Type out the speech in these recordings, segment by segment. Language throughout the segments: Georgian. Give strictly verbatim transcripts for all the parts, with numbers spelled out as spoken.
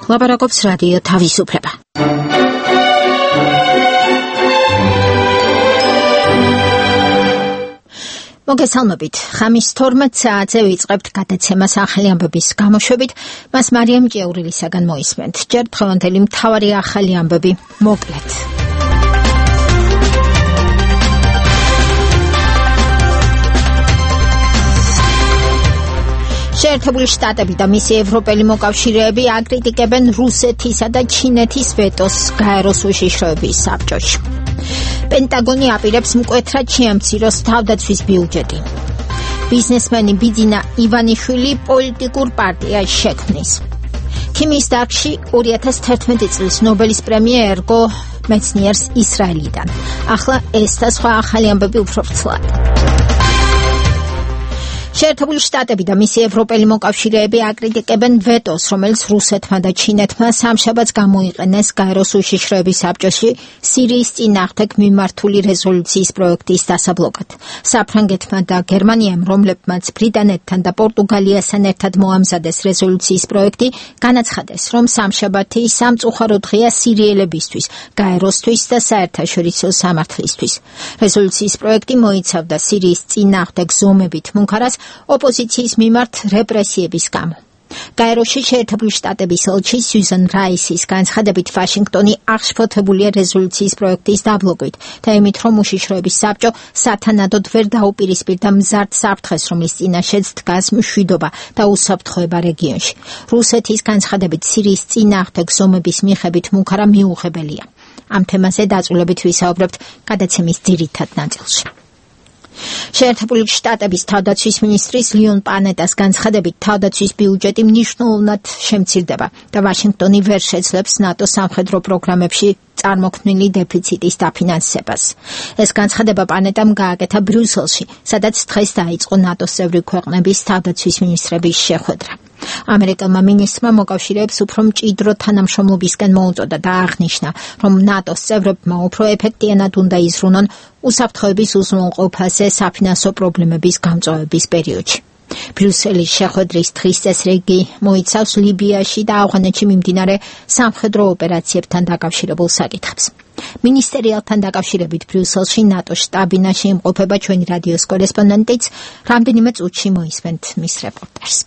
ლაპარაკობს რადიო თავისუფლება. მოგესალმებით. ხამის თორმეტ საათზე ვიწყებთ გადაცემას ახალი ამბების გამოშვებით. მას მარიამ ჭიაურილისაგან მოისმენთ. ჯერ დღევანდელი მთავარი ახალი ამბები მოკლედ. შეერთებული შტატები და მისი ევროპელი მოკავშირეები აკრიტიკებენ რუსეთისა და ჩინეთის ვეტოს გაეროს უშიშროების საბჭოში. პენტაგონი აპირებს მკვეთრად შეამციროს თავდაცვის ბიუჯეტი. ბიზნესმენი ბიძინა ივანიშვილი პოლიტიკურ პარტიას შექმნის. ქიმიის დარგში ორი ათას თერთმეტი წლის ნობელის პრემია ერგო მეცნიერს ისრაელიდან. ახლა ეს და სხვა ახალი ამბები უფრო ვრცლად. შეერთებული შტატები და მისი ევროპელი მოკავშირეები აკრიტიკებენ ვეტოს, რომელიც რუსეთმა და ჩინეთმა სამშაბათს გამოიყენეს გაეროს უშიშროების საბჭოში სირიის წინააღმდეგ მიმართული რეზოლუციის პროექტის დასაბლოკად. საფრანგეთმა და გერმანიამ, რომლებმაც ბრიტანეთთან და პორტუგალიასთან ერთად მოამზადეს რეზოლუციის პროექტი, განაცხადეს, რომ სამშაბათი სამწუხარო დღეა სირიელებისთვის, გაეროსთვის და საერთაშორისო სამართლისთვის. რეზოლუციის პროექტი მოიცავდა სირიის წინააღმდეგ ზომებით მუქარას ოპოზიციის მიმართ რეპრესიების გამო. გაეროში შეერთებული შტატების ელჩი სიუზან რაისის განცხადებით ვაშინგტონი აღშფოთებულია რეზოლუციის პროექტის დაბლოკვით და იმით, რომ უშიშროების საბჭო სათანადოდ ვერ დაუპირისპირდა მზარდ საფრთხეს, რომლის წინაშეც დგას მშვიდობა და უსაფრთხოება რეგიონში. რუსეთის განცხადებით სირიის წინააღმდეგ ზომების მიხებით მუქარა მიუღებელია. ამ თემაზე დაწვრილებით ვისაუბრებთ გადაცემის ძირითად ნაწილში. შეერთებული შტატების თავდაცვის მინისტრის ლიონ პანეტას განცხადებით თავდაცვის ბიუჯეტი მნიშვნელოვნად შემცირდება და ვაშინგტონი ვერ შეძლებს ნატოს სამხედრო პროგრამებში წარმოქმნილი დეფიციტის დაფინანსებას. ეს განცხადება პანეტამ გააკეთა ბრიუსელში, სადაც დღეს დაიწყო ნატოს წევრი ქვეყნების თავდაცვის მინისტრების შეხვედრა. ამერიკელმა მინისტრმა მოკავშირეებს უფრო მჭიდრო თანამშრომლობისკენ მოუწოდა და აღნიშნა, რომ ნატოს წევრებმა უფრო ეფექტიანად უნდა იზრუნონ უსაფრთხოების უზრუნველყოფაზე საფინანსო პრობლემების გამწვავების პერიოდში. ბრიუსელის შეხვედრის დღის წესრიგი მოიცავს ლიბიაში და ავღანეთში მიმდინარე სამხედრო ოპერაციებთან დაკავშირებულ საკითხებს. მინისტერიალთან დაკავშირებით ბრიუსელში ნატოს შტაბ-ბინაში იმყოფება ჩვენი რადიოს კორესპონდენტიც, რამდენიმე წუთში მოისმენთ მის რეპორტაჟს.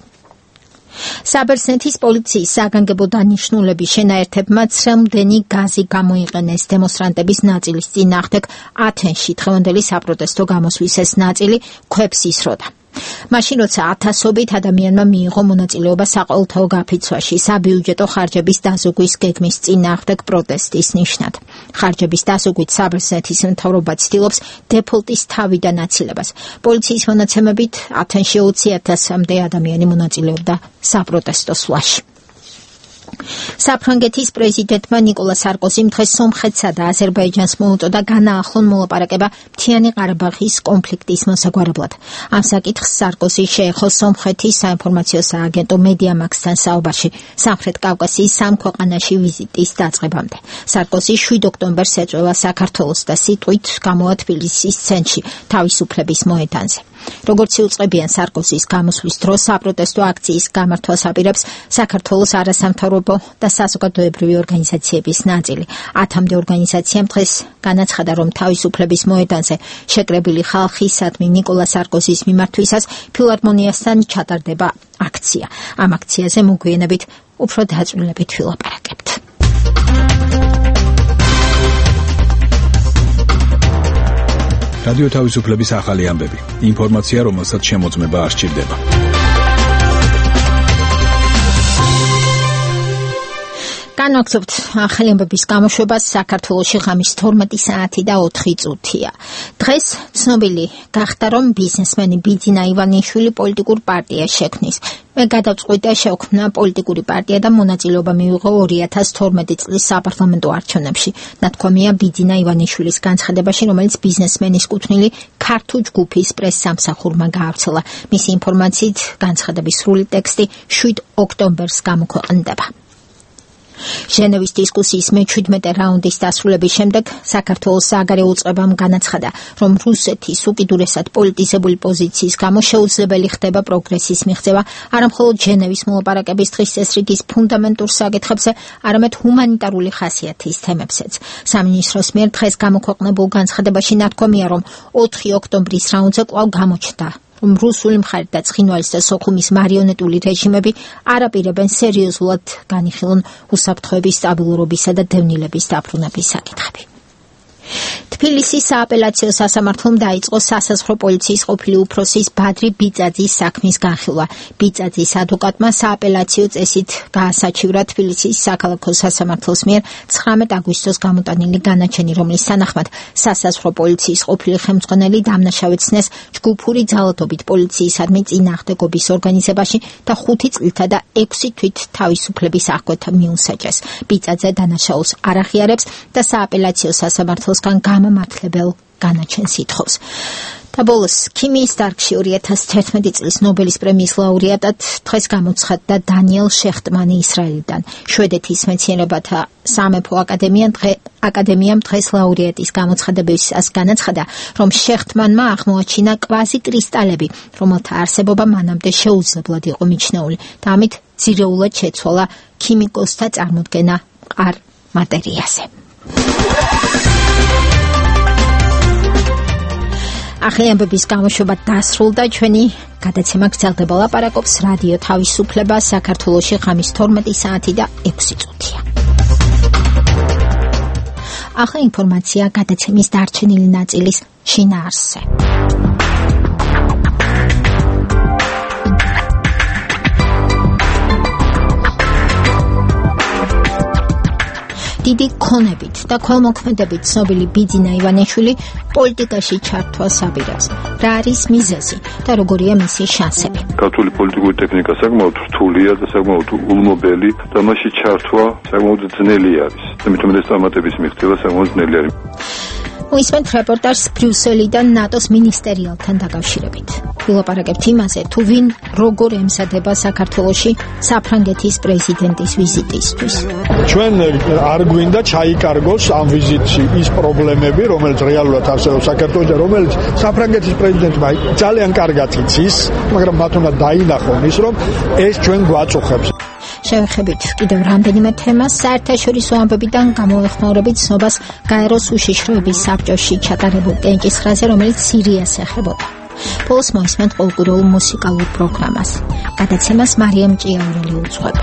საბერძნეთის პოლიციის საგანგებო დანიშნულების შენაერთებმა ცრემლდენი გაზი გამოიყენეს დემონსტრანტების ნაწილის წინააღმდეგ ათენში დღევანდელი საპროტესტო გამოსვლის ეს ნაწილი ქვებს ისროდა. მაშინ როცა ათასობით ადამიანმა მიიღო მონაწილეობა საყოველთაო გაფიცვაში საბიუჯეტო ხარჯების დაზოგვის გეგმის წინააღმდეგ პროტესტის ნიშნად. ხარჯების დაზოგვით საბერძნეთის მთავრობა ცდილობს დეფოლტის თავიდან აცილებას. პოლიციის მონაცემებით ათენში ოცი ათასამდე ადამიანი მონაწილეობდა საპროტესტო სვლაში. საფრანგეთის პრეზიდენტმა ნიკოლა სარკოზიმ დღეს სომხეთსა და აზერბაიჯანს მოუწოდა განაახლონ მოლაპარაკება მთიანი ყარაბაღის კონფლიქტის მოსაგვარებლად. ამ საკითხს სარკოზი შეეხო სომხეთის საინფორმაციო სააგენტო მედიამაქსთან საუბარში სამხრეთ კავკასიის სამ ქვეყანაში ვიზიტის დაწყებამდე. სარკოზი შვიდ ოქტომბერს ეწევა საქართველოს და სიტყვით გამოვა თბილისის ცენტრში თავისუფლების მოედანზე. როგორც იუწყებიან სარკოზის გამოსვლის დროს საპროტესტო აქციის გამართვას აპირებს საქართველოს არასამთავრობო და საზოგადოებრივი ორგანიზაციების ნაწილი. ათამდე ორგანიზაციამ დღეს განაცხადა, რომ თავისუფლების მოედანზე შეკრებილი ხალხისადმი ნიკოლა სარკოზის მიმართვისას ფილარმონიასთან ჩატარდება აქცია. ამ აქციაზე მოგვიანებით უფრო დაწვრილებით ვილაპარაკებთ. რადიო თავისუფლების ახალი ამბები. ინფორმაცია, რომელსაც შემოწმება არ სჭირდება. განვაგრძობთ ახალი ამბების გამოშვებას. საქართველოში ღამის თორმეტი საათი და ოთხი წუთია. დღეს ცნობილი გახდა, რომ ბიზნესმენი ბიძინა ივანიშვილი პოლიტიკურ პარტიას შექმნის. მე გადავწყვიტე შევქმნა პოლიტიკური პარტია და მონაწილეობა მივიღო ორი ათას თორმეტი წლის საპარლამენტო არჩევნებში. ნათქვამია ბიძინა ივანიშვილის განცხადებაში, რომელიც ბიზნესმენის კუთვნილი ქართუ ჯგუფის პრესსამსახურმა გაავრცელა. მისი ინფორმაციით განცხადების სრული ტექსტი შვიდ ოქტომბერს გამოქვეყნდება. ჟენევის დისკუსიის მეჩვიდმეტე რაუნდის დასრულების შემდეგ საქართველოს საგარეო უწყებამ განაცხადა, რომ რუსეთის უკიდურესად პოლიტიზებული პოზიციის გამო შეუძლებელი ხდება პროგრესის მიღწევა არამხოლოდ ჟენევის მოლაპარაკების დღის წესრიგის ფუნდამენტურ საკითხებზე, არამედ ჰუმანიტარული ხასიათის თემებზეც. სამინისტროს მიერ დღეს გამოქვეყნებულ განცხადებაში ნათქვამია, რომ ოთხი ოქტომბრის რაუნდზე კვლავ გამოჩნდა, რომ რუსული მხარი და ცხინვალის და სოხუმის მარიონეტული რეჟიმები არ აპირებენ სერიოზულად განიხილონ უსაფრთხოების სტაბილურობისა და დევნილების დაბრუნების საკითხები. თბილისის სააპელაციო სასამართლომ დაიწყო სასაზღვრო პოლიციის ყოფილი უფროსის ბადრი ბიძაძის საქმის განხილვა. ბიძაძის ადვოკატმა სააპელაციო წესით გაასაჩივრა თბილისის საქალაქო სასამართლოს მიერ ცხრამეტ აგვისტოს გამოტანილი განაჩენი, რომლის თანახმად სასაზღვრო პოლიციის ყოფილი ხელმძღვანელი დამნაშავეცნეს ჯგუფური ძალადობით პოლიციისადმი წინააღმდეგობის ორგანიზებაში და ხუთი წლითა და ექვსი თვით თავისუფლების აღკვეთა მიუსაჯეს. ბიძაძე დანაშაულს არ აღიარებს და სააპელაციო სასამართლოსგან გამამართლებელ განაჩენს ითხოვს. და ბოლოს ქიმიის დარგში ორი ათას თერთმეტი წლის ნობელის პრემიის ლაურეატად დღეს გამოცხადდა დანიელ შეხტმანი ისრაელიდან. შვედეთის მეცნიერებათა სამეფო აკადემიამ აკადემიამ დღეს ლაურეატის გამოცხადებისას განაცხადა, რომ შეხტმანმა აღმოაჩინა კვაზი კრისტალები, რომელთა არსებობა მანამდე შეუძლებლად იყო მიჩნეული და ამით ძირეულად შეცვალა ქიმიკოსთა წარმოდგენა მყარ მატერიაზე. ახალი ამბების გამოშვება დასრულდა. ჩვენი გადაცემა გრძელდება. ლაპარაკობს რადიო თავისუფლება საქართველოში ღამის თორმეტი საათი და ექვსი წუთია. ახლა ინფორმაცია გადაცემის დარჩენილი ნაწილის შინაარსზე. დიდი ქონებით და ქველმოქმედებით ცნობილი ბიძინა ივანიშვილი პოლიტიკაში ჩართვას აპირებს. რა არის მიზეზი და როგორია მისი შანსები? ქართული პოლიტიკური ტექნიკა საკმაოდ რთულია და საკმაოდ ულმობელი და მასში ჩართვა საკმაოდ ძნელი არის. ამიტომ ეს წარმატების მიღწევა საკმაოდ ძნელი არის. მოისმენთ რეპორტაჟს ბრიუსელიდან ნატოს მინისტერიალთან დაკავშირებით. ვილაპარაკებთ იმაზე, თუ ვინ როგორ ემზადება საქართველოში საფრანგეთის პრეზიდენტის ვიზიტისთვის. ჩვენ არ გვინდა ჩაიკარგოს ამ ვიზიტში ის პრობლემები, რომელიც რეალურად არსებობს საქართველოში და რომელიც საფრანგეთის პრეზიდენტმა ძალიან კარგად იცის, მაგრამ მათ უნდა დაინახონ ის, რომ ეს ჩვენ გვაწუხებს. შევეხებით კიდევ რამდენიმე თემას. საერთაშორისო ამბებიდან გამოეხმაურებით ცნობას გაეროს უშიშროების საბჭოში ჩატარებულ კენჭისყრაზე, რომელიც სირიას ეხებოდა. ბოლოს მოისმენთ ყოველკვირეულ მუსიკალურ პროგრამას. გადაცემას მარიამ ჭიაურელი უძღვება.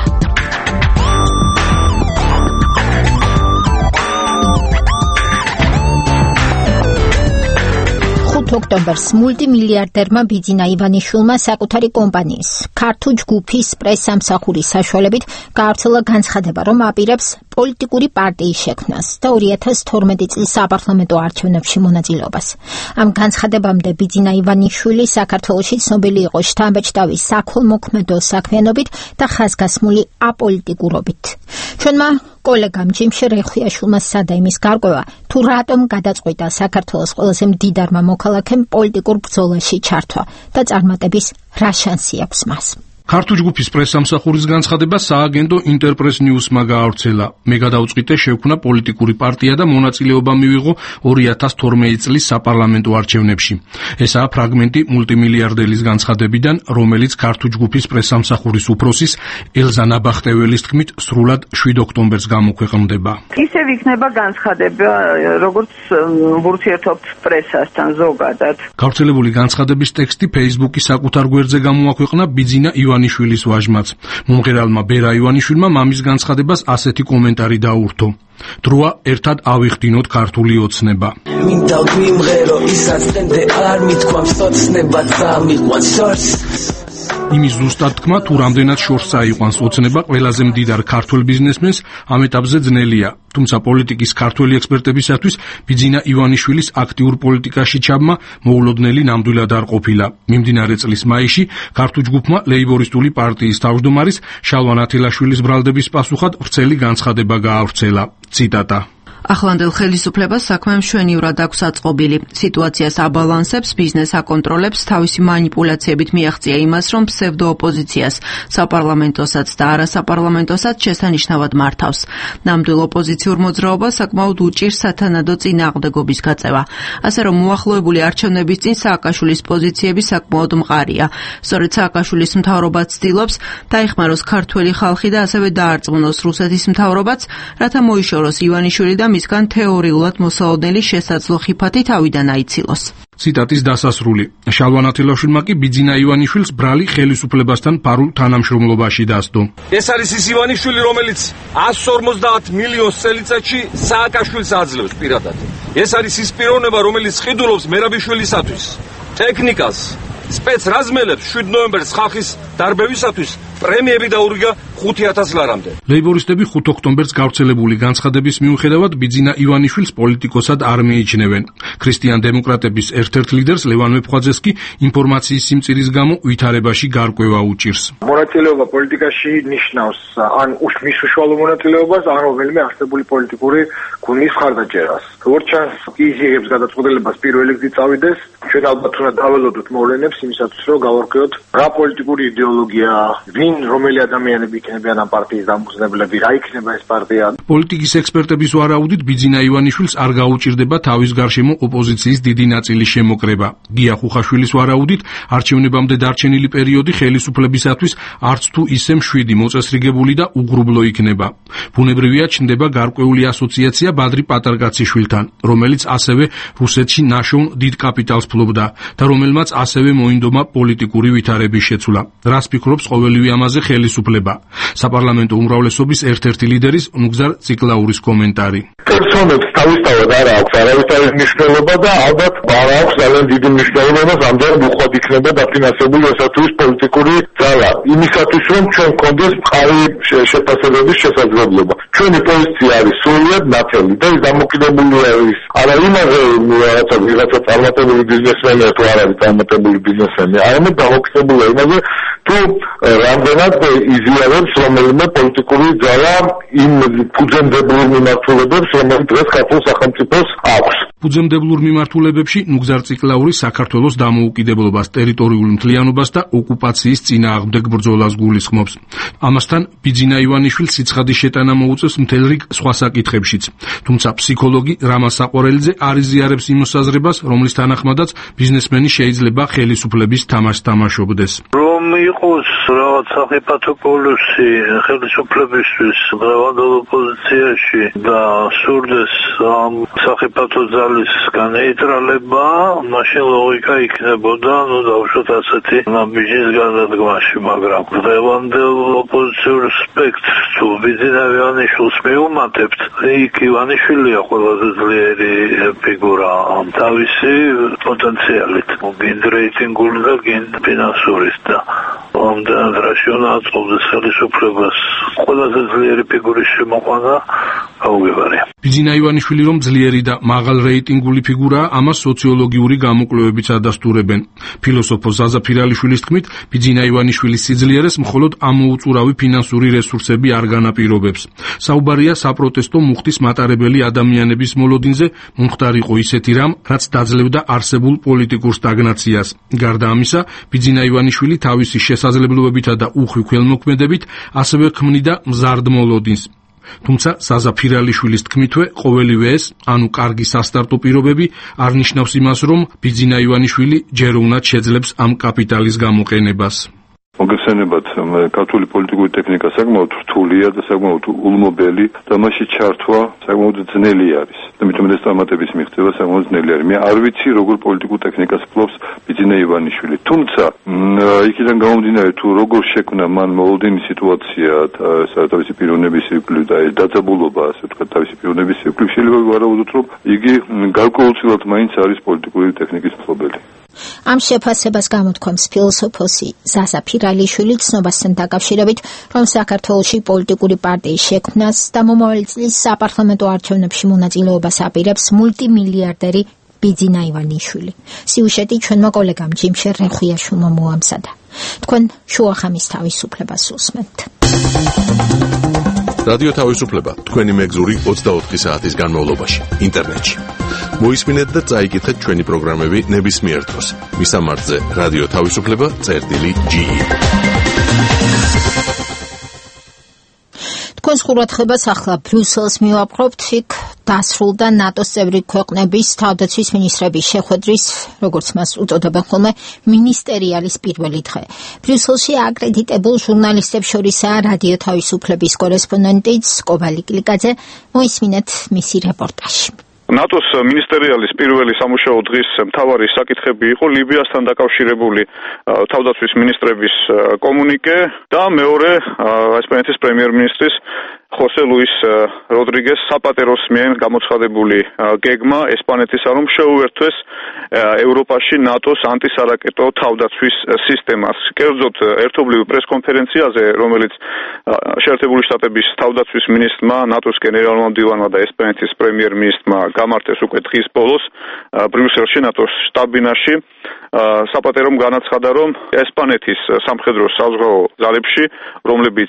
ოქტომბერს მულტიმილიარდერმა ბიძინა ივანიშვილმა საკუთარი კომპანიის ქართულ ჯგუფის პრესსამსახურის საშუალებით გაავრცელა განცხადება, რომ აპირებს პოლიტიკური პარტიის შექმნას და ორი ათას თორმეტი წლის საპარლამენტო არჩევნებში მონაწილეობას. ამ განცხადებამდე ბიძინა ივანიშვილი საქართველოში ცნობილი იყო შთამბეჭდავის საქველმოქმედო საქმიანობით და ხაზგასმული აპოლიტიკურობით. ჩვენმა კოლეგამ ჯიმშე რეხვიაშვილმა სცადა იმის გარკვევა, თუ რატომ გადაწყვიტა საქართველოს ყველაზე მდიდარმა მოქალაქემ პოლიტიკურ ბრძოლაში ჩართვა და წარმატების რა შანსი აქვს მას. ქართულ ჯგუფის პრესსამსახურის განცხადება სააგენტო ინტერპრეს ნიუსმა გაავრცელა. მე გადავწყვიტე შევქმნა პოლიტიკური პარტია და მონაწილეობა მივიღო ორი ათას თორმეტი წლის საპარლამენტო არჩევნებში. ესაა ფრაგმენტი მულტიმილიარდერის განცხადებიდან, რომელიც ქართულ ჯგუფის პრესსამსახურის უფროსის ელზა ნაბახტეველის თქმით სრულად შვიდ ოქტომბერს გამოქვეყნდება. ისევ იქნება განცხადება, როგორც ვურთიერთობთ პრესასთან ზოგადად. გავრცელებული განცხადების ტექსტი Facebook-ის საკუთარ გვერდზე გამოაქვეყნა ბიძინა ივანიშვილის ვაჟმაც. მომღერალმა ბერა ივანიშვილმა მამის განცხადებას ასეთი კომენტარი დაურთო. დროა ერთად ავიხდინოთ ქართული ოცნება. მინდა გვიმღერო ისაც ტენდე არ მithქვამს ოცნება წამიყვანს შორს. იმის ზუსტად თქმა, თუ რამდენად შორს წაიყვანს ოცნება ყველაზე მდიდარ ქართულ ბიზნესმენს ამ ეტაპზე ძნელია. თუმცა პოლიტიკის ქართველი ექსპერტებისათვის ბიძინა ივანიშვილის აქტიურ პოლიტიკაში ჩაბმა მოულოდნელი ნამდვილად არ ყოფილა. მიმდინარე წლის მაისში ქართულ ჯგუფმა ლეიბორისტული პარტიის თავმჯდომარის შალვა ნათელაშვილის ბრალდების პასუხად ვრცელი განცხადება გაავრცელა. ციტატა: ახლანდელ ხელისუფლებას საქმე მშვენივრად აქვს აწყობილი. სიტუაციას აბალანსებს, ბიზნეს აკონტროლებს, თავისი მანიპულაციებით მიაღწია იმას, რომ ფსევდოოპოზიციას საპარლამენტოსაც და არასაპარლამენტოსაც შესანიშნავად მართავს. ნამდვილ ოპოზიციურ მოძრაობას საკმაოდ უჭირს სათანადო წინააღმდეგობის გაწევა. ასე რომ მოახლოებული არჩევნების წინ სააკაშვილის პოზიციები საკმაოდ მყარია. სწორედ სააკაშვილის მთავრობა ცდილობს დაეხმაროს ქართველი ხალხი და ასევე დაარწმუნოს რუსეთის მთავრობაც, რათა მოიშოროს ივანიშვილი და მისგან თეორიულად მოსალოდნელი შესაძლო ხიფათი თავიდან აიცილოს. ციტატის დასასრული. შალვა ათილაშვილმა კი ბიძინა ივანიშვილს ბრალი ხელისუფლებასთან ფარულ თანამშრომლობაში დასდო. ეს არის ის ივანიშვილი, რომელიც εκατს ორმოცდაათ მილიონს წელიწადში სააკაშვილს აძლევს პირადად. ეს არის ის პიროვნება, რომელიც ყიდულობს მერაბიშვილისათვის ტექნიკას, სპეცრაზმელებს შვიდ ნოემბერს ხალხის დარბევისათვის პრემიები დაურიგა ხუთი ათას ლარამდე. ლეიბორისტები ხუთ ოქტომბერს გავრცელებული განცხადების მიუხედავად ბიძინა ივანიშვილს პოლიტიკოსად არ მიიჩნევენ. ქრისტიან დემოკრატების ერთ-ერთ ლიდერს ლევან მეფხვაძეს კი ინფორმაციის სიმწირის გამო ვითარებაში გარკვევა უჭირს. მონაწილეობა პოლიტიკაში ნიშნავს ან მის უშუალო მონაწილეობას, ან რომელიმე არსებული პოლიტიკური გუნდის ხარდაჭერას. როგორც ჩანს, ის იღებს გადაწყვეტილებას პირველი გზით წავიდეს, ჩვენ ალბათ უნდა დაველოდოთ მოვლენებს იმისათვის, რომ გავარკვიოთ რა პოლიტიკური იდეოლოგია, ვინ რომელი ადამიანები იქნებიან ამ პარტიის დამფუძნებლები, რა იქნება ეს პარტია. პოლიტიკის ექსპერტების ვარაუდით ბიძინა ივანიშვილს არ გაუჭირდება თავის გარშემო ოპოზიციის დიდი ნაწილის შემოკრება. გია ხუხაშვილის ვარაუდით არჩევნებამდე დარჩენილი პერიოდი ხელისუფლებისათვის არც თუ ისე მშვიდი, მოწესრიგებული და უგრუბლო იქნება. ბუნებრივია ჩნდება გარკვეული ასოციაცია ბადრი პატარკაციშვილთან, რომელიც ასევე რუსეთში ნაშოვნ დიდ კაპიტალს ფლობდა და რომელმაც ასევე მოინდომა პოლიტიკური ვითარების შეცვლა. რას ფიქრობს ყოველივე ამაზე ხელისუფლება? საპარლამენტო უმრავლესობის ერთ-ერთი ლიდერის ნუგზარ ციკლაურის კომენტარი. პერსონებს თავისთავად არ აქვს არავითარი მნიშვნელობა და ალბათ არ აქვს ძალიან დიდი მნიშვნელობა, რომ ამდენ უხვად იქნება დაფინანსებული ესათვის პოლიტიკური ძალა. იმისათვის რომ ჩვენ გქონდეს მყარი შეფასებების შესაძლებლობა. ჩვენი პოზიცია არის სრულიად ნათელი და ის დამოკიდებული არის არა იმაზე, რაღაცა ვიღაცა წარმატებული ბიზნესმენია თუ არ არის წარმატებული ბიზნესმენი, არამედ დამოკიდებულია იმაზე, თუ რამდენად იზიარებს რომელიმე პოლიტიკური ძალა იმ ფუძემდებურ მიმართულებებს, რომელიც დღეს ქართულ სახელმწიფოს აქვს. ფუძემდებურ მიმართულებებში ნუგზარ ციკლაური საქართველოს დამოუკიდებლობას, ტერიტორიულ მთლიანობას და ოკუპაციის წინააღმდეგ ბრძოლას გულისხმობს. ამასთან ბიძინა ივანიშვილს სიცხადის შეტანა მოუწევს მთელ რიგ სხვა საკითხებშიც. თუმცა ფსიქოლოგი რამა საყვარელიძე არ იზიარებს იმ მოსაზრებას, რომლის თანახმადაც ბიზნესმენი შეიძლება ხელისუფლების თამაშს თამაშობდეს. რომ იყოს რაღაც საფეხბურთო პოლუსი ხელისუფლებისთვის დღევანდელ ოპოზიციაში და სურდეს ამ საფეხბურთო ძალის განეიტრალება, მაშინ ლოგიკა იქნებოდა, ну დავუშვათ ასეთი ბიძინის გადადგმაში, მაგრამ დღევანდელ ოპოზიციურ სპექტრს თუ ბიძინა ივანიშვილს მიუმატებთ, იქ ივანიშვილია ყველაზე ძლიერი ფიგურა თავისი პოტენციალით, გინდ რეიტინგული და გინდ ფინანსურის და ამდენად რაშიონა აწყობდეს ხელისუფლებას ყველაზე ძლიერი ფიგურის შემოყვანა გაუგებარია. ბიძინა ივანიშვილი რომ ძლიერი და მაღალ რეიტინგული ფიგურაა, ამას სოციოლოგიური გამოკვლევებიც ადასტურებენ. ფილოსოფოს ზაზა ფირალიშვილის თქმით, ბიძინა ივანიშვილის სიძლიერეს მხოლოდ ამოუწურავი ფინანსური რესურსები არ განაპირობებს. საუბარია საპროტესტო მუხტის მატარებელი ადამიანების მოლოდინზე, მომხდარიყო ისეთი რამ, რაც დაძლევდა არსებულ პოლიტიკურ სტაგნაციას. გარდა ამისა, ბიძინა ივანიშვილი თავისი შესაძლებლობებითა და უხვი ქველმოქმედებით ასევე ქმნიდა მზარდ მოლოდინს. თუმცა საზა ფირალიშვილის თქმითვე ყოველივე ეს, ანუ კარგი სასტარტო პირობები, არ ნიშნავს იმას, რომ ბიძინა ივანიშვილი ჯერ უნდა შეძლებს ამ კაპიტალის გამოყენებას. მოგესალმებით, ქართული პოლიტიკური ტექნიკა საკმაოდ რთულია და საკმაოდ ულმობელი და მასში ჩართვა საკმაოდ ძნელი არის. ამიტომ ეს წარმატების მიღწევა საკმაოდ ძნელი არის. მე არ ვიცი როგორ პოლიტიკურ ტექნიკას ფლობს ბიძინა ივანიშვილი. თუმცა იქიდან გამომდინარე თუ როგორ შექმნა მან მოლოდინის სიტუაცია, თავისი პიროვნების ციკლი და დაძაბულობა, ასე ვთქვათ, თავისი პიროვნების ციკლი, შეიძლება ვარაუდოთ, რომ იგი გარკვეულწილად მაინც არის პოლიტიკური ტექნიკის მფლობელი. ამ შეფასებას გამოთქვამს ფილოსოფოსი ზაზა ფირალიშვილი ცნობასთან დაკავშირებით, რომ საქართველოში პოლიტიკური პარტიის შექმნას და მომავალი წლის საპარლამენტო არჩევნებში მონაწილეობას აპირებს მულტიმილიარდერი ბიძინა ივანიშვილი. სიუჟეტი ჩვენმა კოლეგამ ჯიმშერ რენხვიაშვილმა მოამზადა. თქვენ შუახამის თავისუფლებას უსმენთ. რადიო თავისუფლება თქვენი მეგზური ოცდაოთხი საათის განმავლობაში ინტერნეტში. მოისმინეთ და წაიკითხეთ ჩვენი პროგრამები ნებისმიერ დროს. მისამართზე რადიო თავისუფლება წერტილი ჯი ი. თქვენს ყურადღებას ახლა ბრიუსელს მივაპყრობთ. იქ დასრულდა ნატოს წევრი ქვეყნების თავდაცვის მინისტრების შეხვედრის, როგორც მას უწოდებენ ხოლმე, მინისტერიალის პირველი დღე. ბრიუსელში აკრედიტებულ ჟურნალისტებს შორისაა რადიო თავისუფლების კორესპონდენტი კობალი კლიკაძე. მოისმინეთ მისი რეპორტაჟი. ნატოს მინისტერიალის პირველი სამუშაო დღის მთავარი საკითხები იყო ლიბიასთან დაკავშირებული თავდაცვის მინისტრების კომუნიკე და მეორე ესპანეთის პრემიერ-მინისტრის ხოსე ლუის როდრიგეს საპატეროს მიერ გამოცხადებული გეგმა ესპანეთისა, რომ შეუერთვეს ევროპაში ნატოს ანტისარაკეტო თავდაცვის სისტემას. კერძოდ ერთობლივ პრესკონფერენციაზე, რომელიც შეერთებული შტატების თავდაცვის მინისტრმა, ნატოს გენერალურმა მდივანმა და ესპანეთის პრემიერ-მინისტრმა გამართეს უკვე დღის ბოლოს ბრიუსელში ნატოს შტაბ-ბინაში, საპატერომ განაცხადა, რომ ესპანეთის სამხედრო საზღვაო ძალებში, რომლებიც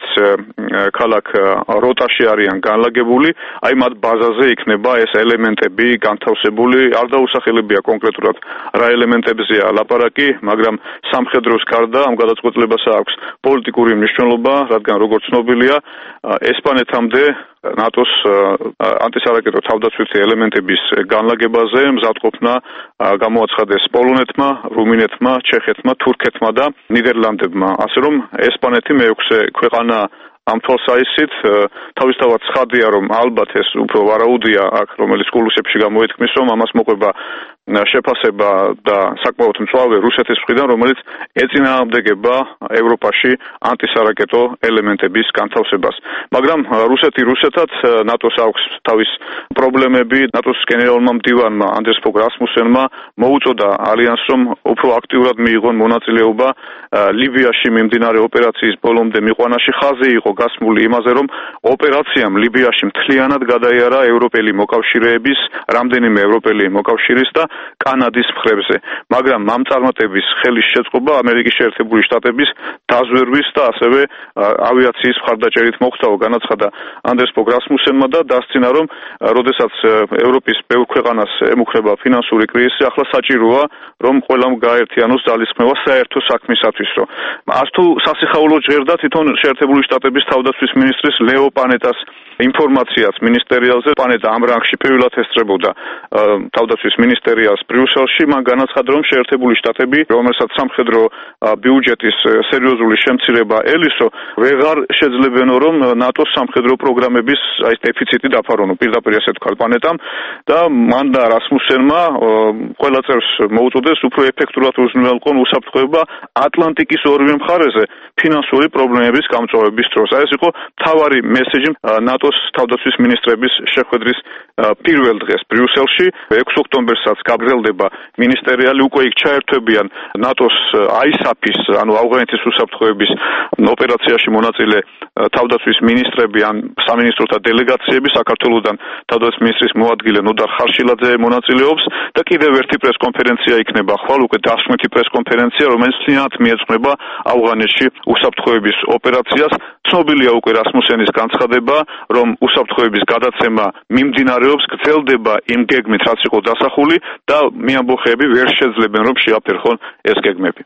ქალაქ როტაში არიან განლაგებული, აი მათ ბაზაზე იქნება ეს ელემენტები განთავსებული. არ დაუსახელებია კონკრეტულად რა ელემენტებზეა ლაპარაკი, მაგრამ სამხედროს გარდა ამ გადაწყვეტილებას აქვს პოლიტიკური მნიშვნელობა, რადგან როგორც ცნობილია, ესპანეთამდე ნატოს ანტისარაკეტო თავდაცვითი ელემენტების განლაგებაზე მზადყოფნა გამოაცხადეს პოლონეთმა, რუმინეთმა, ჩეხეთმა, თურქეთმა და ნიდერლანდებმა. ასე რომ ესპანეთი მეექვსე ქვეყანა ამ თვალსაჩინით თავისთავად ცხადია, რომ ალბათ ეს უფრო ვარაუდია აქ, რომელიც კულუსებში გამოეთქმის, რომ ამას მოყვება შეფასება და საკმაოდ მწვავე რუსეთის მხრიდან, რომელიც ეწინააღმდეგება ევროპაში ანტისარაკეტო ელემენტების განთავსებას. მაგრამ რუსეთი რუსეთად, ნატოს აქვს თავის პრობლემები. ნატოს გენერალურმა მდივანმა ანდერს ფოგ რასმუსენმა მოუწოდა ალიანსს, რომ უფრო აქტიურად მიიღონ მონაწილეობა ლიბიაში მიმდინარე ოპერაციის ბოლომდე მიყვანაში. ხაზი იყო გასმული იმაზე, რომ ოპერაციამ ლიბიაში მთლიანად გადაიარა ევროპელი მოკავშირეების, რამდენიმე ევროპელი მოკავშირის და კანადის მხრებზე. მაგრამ ამ წარმატების ხელის შეწყობა ამერიკის შეერთებული შტატების დაზვერვის და ასევე ავიაციის მხარდაჭერით მოხდა, განაცხადა ანდერს ფოგ რასმუსენმა და დასცინა, რომ როდესაც ევროპის ბევრ ქვეყანას ემუქრება ფინანსური კრიზისი, ახლა საჭიროა, რომ ყველამ გააერთიანოს ძალისხმევა საერთო საქმისათვის. ას თუ სასიხაულო ჟღერდა თვითონ შეერთებული შტატების თავდაცვის მინისტრის ლეო პანეტას ინფორმაციას მინისტერიალზე. პანეტა ამ რანგში პირველად ესწრებოდა თავდაცვის მინისტერიალს ბრიუსელში. მან განაცხადა, რომ შეერთებული შტატები, რომელსაც სამხედრო ბიუჯეტის სერიოზული შემცირება ელისო, ვეღარ შეძლებენო, რომ ნატოს სამხედრო პროგრამების აი დეფიციტი დაფარონო. პირდაპირ ასე თქვა პანეტამ და მან და რასმუსენმა ყველა წევრს მოუწოდეს უფრო ეფექტურად უზრუნველყონ უსაფრთხოება ატლანტიკის ორივე მხარეზე ფინანსური პრობლემების გამწვავების დროს. ეს იყო მთავარი მესეჯი ნატოს თავდაცვის მინისტრების შეხვედრის პირველ დღეს ბრიუსელში. ექვსი ოქტომბერსაც გაგრძელდება მინისტერიალი, უკვე იქ ჩაერთვებიან ნატოს აისაფის, ანუ ავღანეთის უსაფრთხოების ოპერაციაში მონაწილე თავდაცვის მინისტრები, ან სამინისტროთა დელეგაციები. საქართველოსთან თავდაცვის მინისტრის მოადგილე ნოდარ ხარშილაძე მონაწილეობს და კიდევ ერთი პრესკონფერენცია იქნება ხვალ, უკვე დასვენეთი პრესკონფერენცია, რომელიც წინათ მიეძღვნება ავღანეთში უსაფრთხოების ოპერაციას. ცნობილია უკვე რასმუსენის განცხადება, რომ უსაფრთხოების გადაცემა მიმდინარეობს, გრძელდება იმ გეგმით, რაც იყო დასახული და მეამბოხეები ვერ შეძლებენ, რომ შეაფერხონ ეს გეგმები.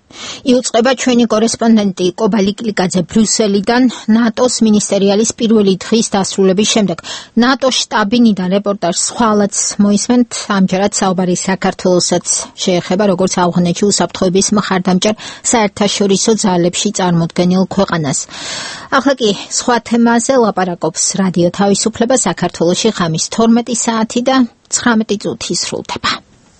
იუწყება ჩვენი კორესპონდენტი კობალი კლიკაძე ბრიუსელიდან ნატოს მინისტერიალის პირველი დღის დასრულების შემდეგ. ნატოს შტაბინიდან რეპორტაჟს ხვალაც მოისმენთ. ამჯერად საუბარი საქართველოსაც შეეხება, როგორც ავღანეთში უსაფრთხოების მხარდამჭერ საერთაშორისო ძალებში წარმოდგენილ ქვეყანას. ახლა კი სხვა თემაზე ლაპარაკობს რადიო თავისუფლება. საქართველოში ღამის თორმეტი საათი და ცხრამეტი წუთი სრულდება.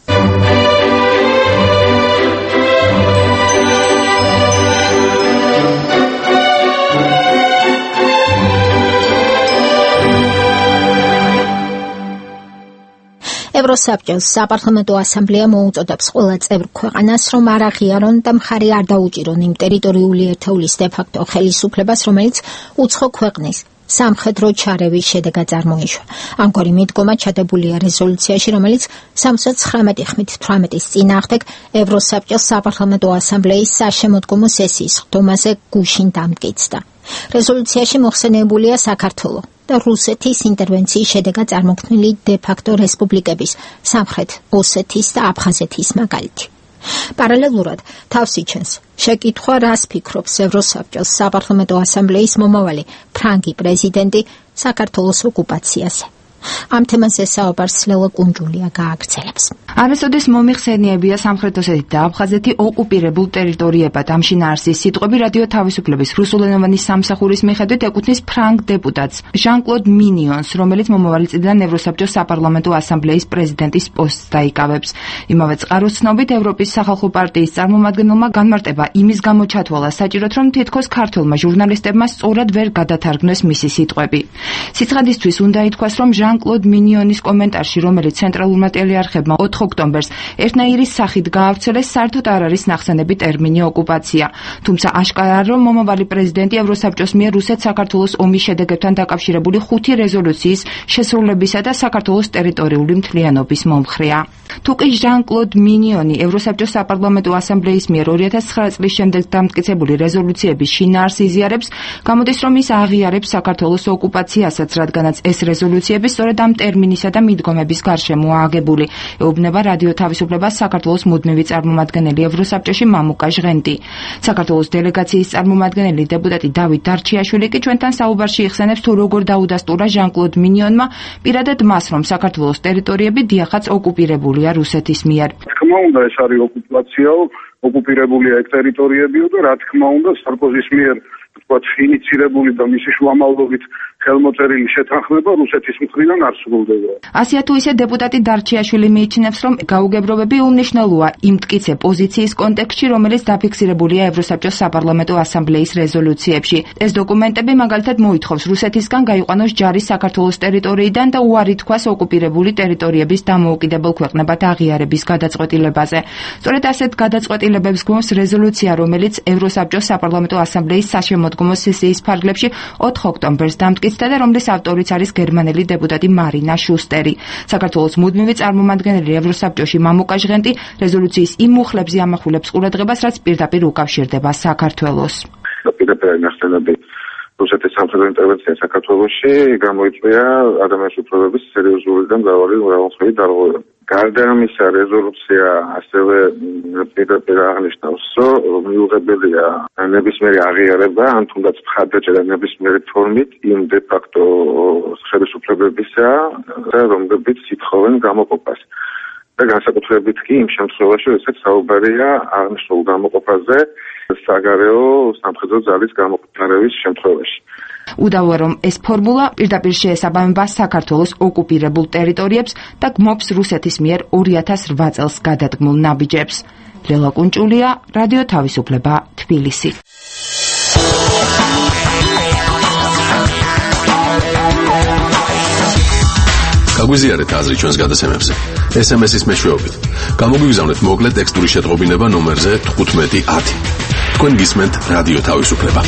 ევროსაბჭოს საპარლამენტო ასამბლეა მოუწოდებს ყველა წევრ ქვეყანას, რომ არ აღიარონ და მხარი არ დაუჭირონ იმ ტერიტორიული ერთეულის დე-ფაქტო ხელისუფლებას, რომელიც უცხო ქვეყნის სამხედრო ჩარევის შედეგად წარმოიშვა. ამგვარი მიდგომა ჩადებულია რეზოლუციაში, რომელიც სამოცდაცხრამეტი ხმით თვრამეტის წინააღმდეგ ევროსაბჭოს საპარლამენტო ასამბლეის საშემოდგომო სესიის ხდომაზე გუშინ დამტკიცდა. რეზოლუციაში მოხსენებულია საქართველო და რუსეთის ინტერვენციის შედეგად წარმოქმნილი დე-ფაქტო რესპუბლიკების სამხრეთ ოსეთის და აფხაზეთის მაგალითი. პარალელურად თავს იჩენს შეკითხვა, რას ფიქრობს ევროსაბჭოს საპარლამენტო ასამბლეის მომავალი ფრანგი პრეზიდენტი საქართველოს ოკუპაციაზე. ამ თემაზე საუბარს ლელა კუნჯულია გააგრძელებს. არასოდეს მომიხსენიებია სამხრეთ ოსეთი და აფხაზეთი ოკუპირებულ ტერიტორიებად. ამ შინაარსის სიტყვები რადიო თავისუფლების რუსულენოვანი სამსახურის მიხედვით ეკუთვნის ფრანგ დეპუტატს ჟან-კლოდ მინიონს, რომელიც მომავალი წლიდან ევროსაბჭოს საპარლამენტო ასამბლეის პრეზიდენტის პოსტს დაიკავებს. იმავე წყაროს ცნობით, ევროპის სახალხო პარტიის წარმომადგენელმა განმარტება იმის გამო ჩათვალა საჭიროდ, რომ თითქოს ქართველმა ჟურნალისტებმა სწორად ვერ გადათარგმნეს მისი სიტყვები. სიცხადისთვის უნდა ითქვას, რომ ჟან-კლოდ მინიონის კომენტარში, რომელიც ცენტრალურმა ტელეარხებმა ოთხ ოქტომბერს ერთნაირი სახით გაავრცელეს, საერთოდ არ არის ნახსენები ტერმინი ოკუპაცია. თუმცა აშკარაა, რომ მომავალი პრეზიდენტი ევროსაბჭოს მიერ რუსეთ-საქართველოს ომის შედეგებთან დაკავშირებული ხუთი რეზოლუციის შესრულებისა და საქართველოს ტერიტორიული მთლიანობის მომხრეა. თუკი ჟან-კლოდ მინიონი ევროსაბჭოს საპარლამენტო ასამბლეის მიერ ორი ათას ცხრა წლის შემდეგ დამტკიცებული რეზოლუციების შინაარს იზიარებს, გამოდის, რომ ის აღიარებს საქართველოს ოკუპაციასაც, რადგანაც ეს რეზოლუციები სწორედ ამ ტერმინისა და მიდგომების გარშემოა აგებული. ეუბნება რადიო თავისუფლებას საქართველოს მუდმივი წარმომადგენელი ევროსაბჭოში მამუკა ჟღენტი. საქართველოს დელეგაციის წარმომადგენელი დეპუტატი დავით დარჩიაშვილი კი ჩვენთან საუბარში იხსენებს, თუ როგორ დაუდასტურა ჟან-კლოდ მინიონმა პირადად მას, რომ საქართველოს ტერიტორიები დიახაც ოკუპირებულია რუსეთის მიერ. თქმა უნდა, ეს არის ოკუპაციაო, ოკუპირებულია ეგ ტერიტორიებიო და რა თქმა უნდა, სარკოზის მიერ ვთქვათ, ინიცირებული და მისი შუამავლობით ხელმოწერილი შეთანხმება რუსეთის მხრიდან არ სრულდება. ასეა თუ ისე დეპუტატი დარჩიაშვილი მიიჩნევს, რომ გაუგებრობები უმნიშვნელოა იმ მტკიცე პოზიციის კონტექსტში, რომელიც დაფიქსირებულია ევროსაბჭოს საპარლამენტო ასამბლეის რეზოლუციებში. ეს დოკუმენტები მაგალითად მოითხოვს რუსეთისგან გაიყვანოს ჯარი საქართველოს ტერიტორიიდან და უარი თქვას ოკუპირებული ტერიტორიების დამოუკიდებელ ქვეყნებად აღიარების გადაწყვეტილებაზე. სწორედ ასეთ გადაწყვეტილებებს გვაქვს რეზოლუცია, რომელიც ევროსაბჭოს საპარლამენტო ასამბლეის საშემოდგომო სესიის ფარგლებში ოთხ ოქტომბერს დამტკიცდა და რომლის ავტორიც არის გერმანელი დეპუტატი მარინა შუსტერი. საქართველოს მუდმივი წარმომადგენელი ევროსაბჭოში მამუკა ჟღენტი რეზოლუციის იმ მუხლებზე ამახვილებს ყურადღებას, რაც პირდაპირ უკავშირდება საქართველოს. პირდაპირ ნახსენები რუსეთის სამხედრო ინტერვენცია საქართველოში გამოიწვია ადამიანის უფლებების სერიოზული და მრავალი მრავალმხრივი დარღვევა. გარდა ამისა, რეზოლუცია ასევე პირდაპირ აღნიშნავს, რომ მიუღებელია ნებისმიერი აღიარება, ან თუნდაც მხარდაჭერა ნებისმიერი ფორმით იმ დე-ფაქტო ხელისუფლებებისა, რომლებიც ითხოვენ გამოყოფას. და განსაკუთრებით კი იმ შემთხვევაში, როდესაც საუბარია აღნიშნულ გამოყოფაზე საგარეო სამხედრო ძალის გამოყენების შემთხვევაში. უდავოა, რომ ეს ფორმულა პირდაპირ შეესაბამება საქართველოს ოკუპირებულ ტერიტორიებს და გმობს რუსეთის მიერ ორი ათას რვა წელს გადადგმულ ნაბიჯებს. ლელა კუნჭულია, რადიო თავისუფლება, თბილისი. გაგვიზიარეთ აზრი ჩვენს გადაცემებზე. ეს ემ ეს-ის მეშვეობით. გამოგვიგზავნეთ მოკლე ტექსტური შეტყობინება ნომერზე თხუთმეტი ათი. თქვენ გისმენთ რადიო თავისუფლება.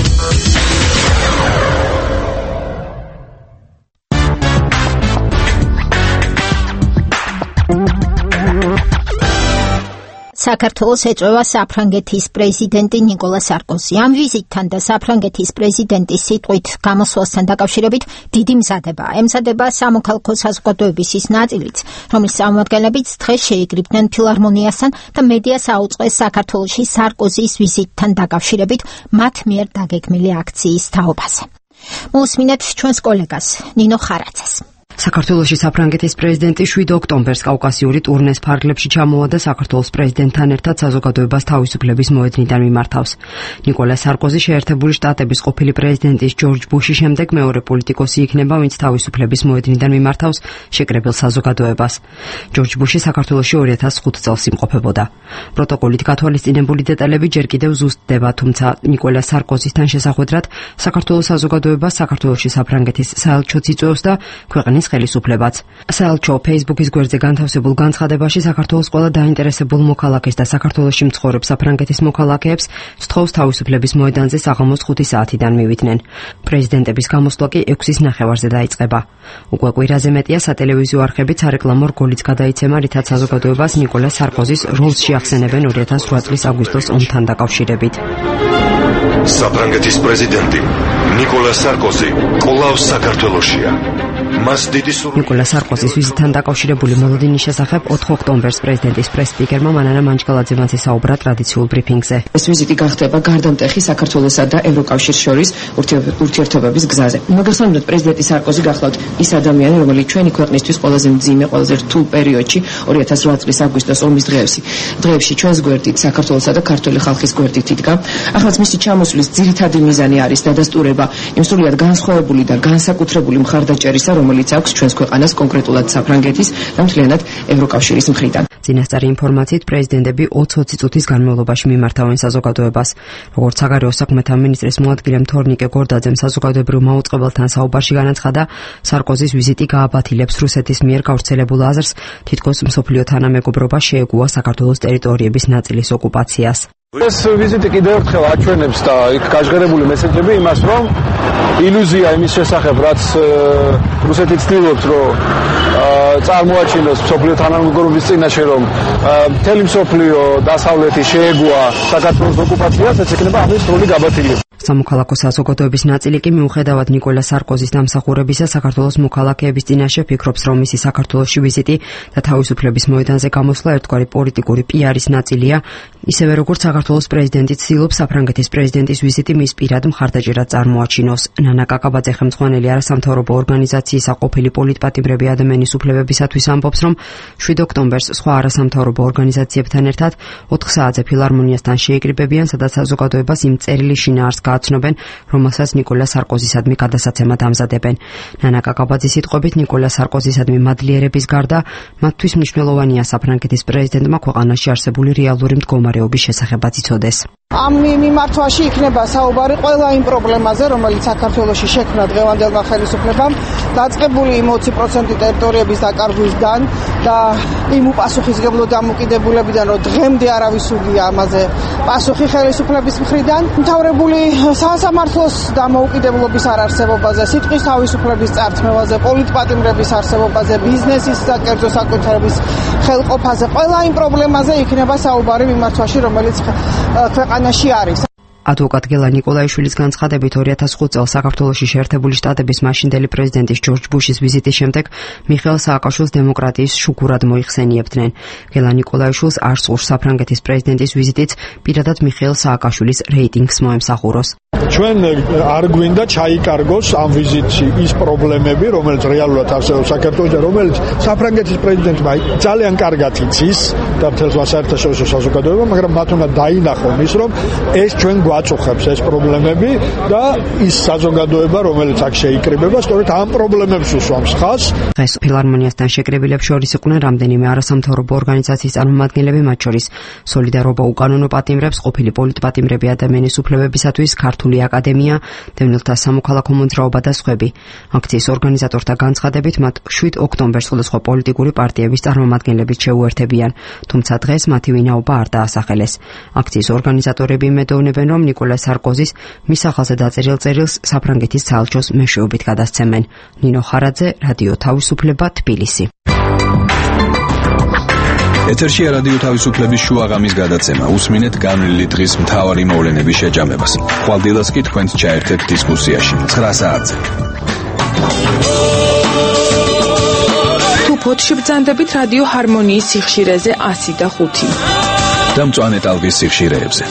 საქართველოს ეწევა საფრანგეთის პრეზიდენტი ნიკოლა სარკოზი. ამ ვიზიტთან და საფრანგეთის პრეზიდენტის სიტყვით გამოსვლასთან დაკავშირებით დიდი მზადება. ემზადება სამოქალაქო საზოგადოების ის ნაწილიც, რომლის წარმომადგენლებიც დღეს შეიკრიბნენ ფილარმონიასთან და მედიას აუწყეს საქართველოში სარკოზის ვიზიტთან დაკავშირებით მათ მიერ დაგეგმილი აქციის თაობაზე. მოусმინეთ ჩვენს კოლეგას ნინო ხარაძეს. საქართველოში საფრანგეთის პრეზიდენტი შვიდ ოქტომბერს კავკასიური ტურნეს ფარგლებში ჩამოვა და საქართველოს პრეზიდენტთან ერთად საზოგადოებას თავისუფლების მოედნიდან მიმართავს. ნიკოლა სარკოზი შეერთებული შტატების ყოფილი პრეზიდენტის ჯორჯ ბუშის შემდეგ მეორე პოლიტიკოსი იქნება, ვინც თავისუფლების მოედნიდან მიმართავს შეკრებილ საზოგადოებას. ჯორჯ ბუში საქართველოში ორი ათას ხუთ წელს იმყოფებოდა. პროტოკოლით გათვალისწინებული დეტალები ჯერ კიდევ ზუსტდება, თუმცა ნიკოლა სარკოზისთან შესახვედრად საქართველოს საზოგადოებას საქართველოში საფრანგეთის საელჩოც იწვევს და ქვეყნის ხელისუფლებაც. საელჩო Facebook-ის გვერდზე განთავსებულ განცხადებაში საქართველოს ყველა დაინტერესებულ მოქალაქეს და საქართველოში მცხოვრებ საფრანგეთის მოქალაქეებს სთხოვს თავისუფლების მოედანზე საღამოს ხუთი საათიდან მივიდნენ. პრეზიდენტების გამოსვლა კი ექვსის ნახევარზე დაიწყება. უკვე კვირაზე მეტია სატელევიზიო არხებით სარეკლამო რგოლიც გადაიცემა, რითაც საზოგადოებას ნიკოლა სარკოზის როლს შეახსენებენ ორი ათას რვა წლის აგვისტოს ომთან დაკავშირებით. საფრანგეთის პრეზიდენტი ნიკოლა სარკოზი კვლავ საქართველოშია. მას დიდი სურვილი ნიკოლა სარკოზის ვიზიტთან დაკავშირებული მოლოდინის შესახებ ოთხ ოქტომბერს პრეზიდენტის პრეს-სპიკერმა მანანა მანჯგალაძემ საუბრა ტრადიციულ ბრიფინგზე. ეს ვიზიტი გახდება გარდამტეხი საქართველოსა და ევროკავშირის შორის ურთიერთობების გზაზე. მაგალითად, პრეზიდენტი სარკოზი გახლავთ ის ადამიანი, რომელიც ჩვენი ქვეყნისთვის ყველაზე მძიმე, ყველაზე რთულ პერიოდში ორი ათას რვა წლის აგვისტოს ომის დღეებში, დღეებში ჩვენს გვერდით საქართველოსა და ქართული ხალხის გვერდით იდგა. ახლა მისი ჩამოსვლის ძირითადი მიზანი არის დადასტურება იმ სრულიად განსხვავებული და განსაკუთრებული მხარდაჭერისა, რომელიც აქვს ჩვენს ქვეყანას, კონკრეტულად საფრანგეთის და მთლიანად ევროკავშირის მხრიდან. წინასწარი ინფორმაციით პრეზიდენტები ოცი წუთის განმავლობაში მიმართავენ საზოგადოებას. როგორც საგარეო საქმეთა მინისტრის მოადგილე თორნიკე გორდაძემ საზოგადოებრივ მაუწყებელთან საუბარში განაცხადა, სარკოზის ვიზიტი გააბათილებს რუსეთის მიერ გავრცელებულ აზრს, თითქოს მსოფლიო თანამეგობრობა შეეგუა საქართველოს ტერიტორიების ნაწილის ოკუპაციას. ეს ვიზიტი კიდევ ერთხელ აჩვენებს და იქ გაჟღერებული მესეჯები იმას, რომ ილუზია იმის შესახებ, რაც რუსეთი ცდილობს, რომ წარმოაჩინოს მსოფლიო თანამეგობრობის წინაშე, რომ მთელი მსოფლიო დასავლეთი შეეგუა საქართველოს ოკუპაციას, ეს იქნება ამის სრული გაბათილება. სამოქალაქო საზოგადოების ნაწილი კი მიუხედავად ნიკოლა სარკოზის დამსახურებისა საქართველოს მოქალაქეების წინაშე ფიქრობს, რომ მისი საქართველოში ვიზიტი და თავისუფლების მოედანზე გამოსვლა ერთგვარი პოლიტიკური პიარის ნაწილია, ისევე როგორც საქართველოს პრეზიდენტი ცდილობს საფრანგეთის პრეზიდენტის ვიზიტი მის პირად მხარდაჭერად წარმოაჩინოს. ნანა კაკაბაძე ხელმძღვანელი არასამთავრობო ორგანიზაციისა ყოფილი პოლიტპატიმრები ადამიანის უფლებებისათვის ამბობს, რომ შვიდ ოქტომბერს სხვა არასამთავრობო ორგანიზაციებთან ერთად ოთხ საათზე ფილარმონიასთან შეიკრიბებიან, სადაც საზოგადოებას იმ წერილის შინაარსს გააცნობენ, რომელსაც ნიკოლა სარკოზისადმი გადასაცემად ამზადებენ. ნანა კაკაბაძის სიტყვებით, ნიკოლა სარკოზისადმი მადლიერების გარდა მათთვის მნიშვნელოვანია საფრანგეთის პრეზიდენტმა ქვეყანაში არსებული რეალური მდგომარეობის შესახებაც იცოდეს. ამ მიმართვაში იქნება საუბარი ყველა იმ პრობლემაზე, რომელიც საქართველოში შექმნა დღევანდელმა ხელისუფლებამ, დაწყებული იმ ოცი პროცენტი ტერიტორიების დაკარგვისგან და იმ უპასუხისმგებლო დამოკიდებულებიდან, რომ დღემდე არავის უგია ამაზე პასუხი ხელისუფლების მხრიდან, მთავრებული სასამართლოს დამოუკიდებლობის არარსებობაზე, სიტყვის თავისუფლების წარწმევაზე, პოლიტპატიმრების არსებობაზე, ბიზნესის და კერძო საკუთრების ხელყოფაზე, ყველა იმ პრობლემაზე იქნება საუბარი მიმართვაში, რომელიც ქვეყანაში არის. ადვოკატ გელა ნიკოლაიშვილის განცხადებით ორი ათას ხუთ წელს საქართველოში შეერთებული შტატების მაშინდელი პრეზიდენტის ჯორჯ ბუშის ვიზიტის შემდეგ მიხეილ სააკაშვილს დემოკრატიის შუქურად მოიხსენიებდნენ. გელა ნიკოლაიშვილს არ სურს საფრანგეთის პრეზიდენტის ვიზიტიც პირადად მიხეილ სააკაშვილის რეიტინგს მოემსახუროს. ჩვენ არ გვინდა ჩაიკარგოს ამ ვიზიტში ის პრობლემები, რომელიც რეალურად არსებობს საქართველოში, რომელიც საფრანგეთის პრეზიდენტმა ძალიან კარგად იცის და მთელს საერთაშორისო საზოგადოებამ, მაგრამ მათ უნდა დაინახონ ის, რომ ეს ჩვენ გვაწუხებს ეს პრობლემები და ის საზოგადოება, რომელიც აქ შეიკრიბება, სწორედ ამ პრობლემებს უსვამს ხაზს. დღეს ფილარმონიასთან შეკრებილებს შორის იყვნენ რამდენიმე არასამთავრობო ორგანიზაციის წარმომადგენლები, მათ შორის სოლიდარობა უკანონო პატიმრებს, ყოფილი პოლიტპატიმრები ადამიანის უფლებებისათვის, ქართული აკადემია, დევნილთა სამოქალაქო მოძრაობა და სხვები. აქციის ორგანიზატორთა განცხადებით, მათ შვიდ ოქტომბერს სხვადასხვა პოლიტიკური პარტიების წარმომადგენლებით შეუერთებიან, თუმცა დღეს მათი ვინაობა არ დაასახელეს. აქციის ორგანიზატორები იმედოვნებენ, რომ ნიკოლა სარკოზის მის სახელზე დაწერილ წერილს საფრანგეთის საელჩოს მეშვეობით გადასცემენ. ნინო ხარაძე, რადიო თავისუფლება, თბილისი. ეთერშია რადიო თავისუფლების შუაღამის გადაცემა. უსმინეთ განვლილი დღის მთავარი მოვლენების შეჯამებას. ხვალდილას კი თქვენს ჩაერთეთ დისკუსიაში. ცხრა საათზე. თუ ფოთში ბრძანდებით რადიო ჰარმონიის სიხშირეზე ასი და ხუთი. და მწვანე ტალღის სიხშირეებზე.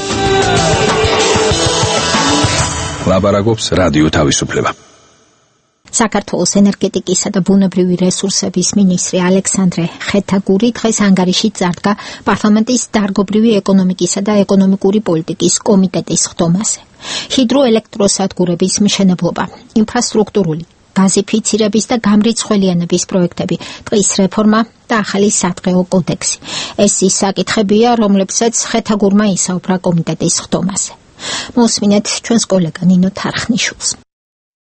ლაბარაკობს რადიო თავისუფლება. საქართველოს ენერგეტიკისა და ბუნებრივი რესურსების მინისტრი ალექსანდრე ხეთაგური დღეს ანგარიში წარდგა პარლამენტის დარგობრივი ეკონომიკისა და ეკონომიკური პოლიტიკის კომიტეტის ხდომაზე. ჰიდროელექტროსადგურების მშენებლობა, ინფრასტრუქტურული, გაზიფიცირების და გამრიცხველიანების პროექტები, ტყის რეფორმა და ახალი სადღეო კოდექსი. ეს ის საკითხებია, რომლებსაც ხეთაგურმა ისაუბრა კომიტეტის ხდომაზე. მოსმინეთ ჩვენს კოლეგა ნინო თარხნიშვილს.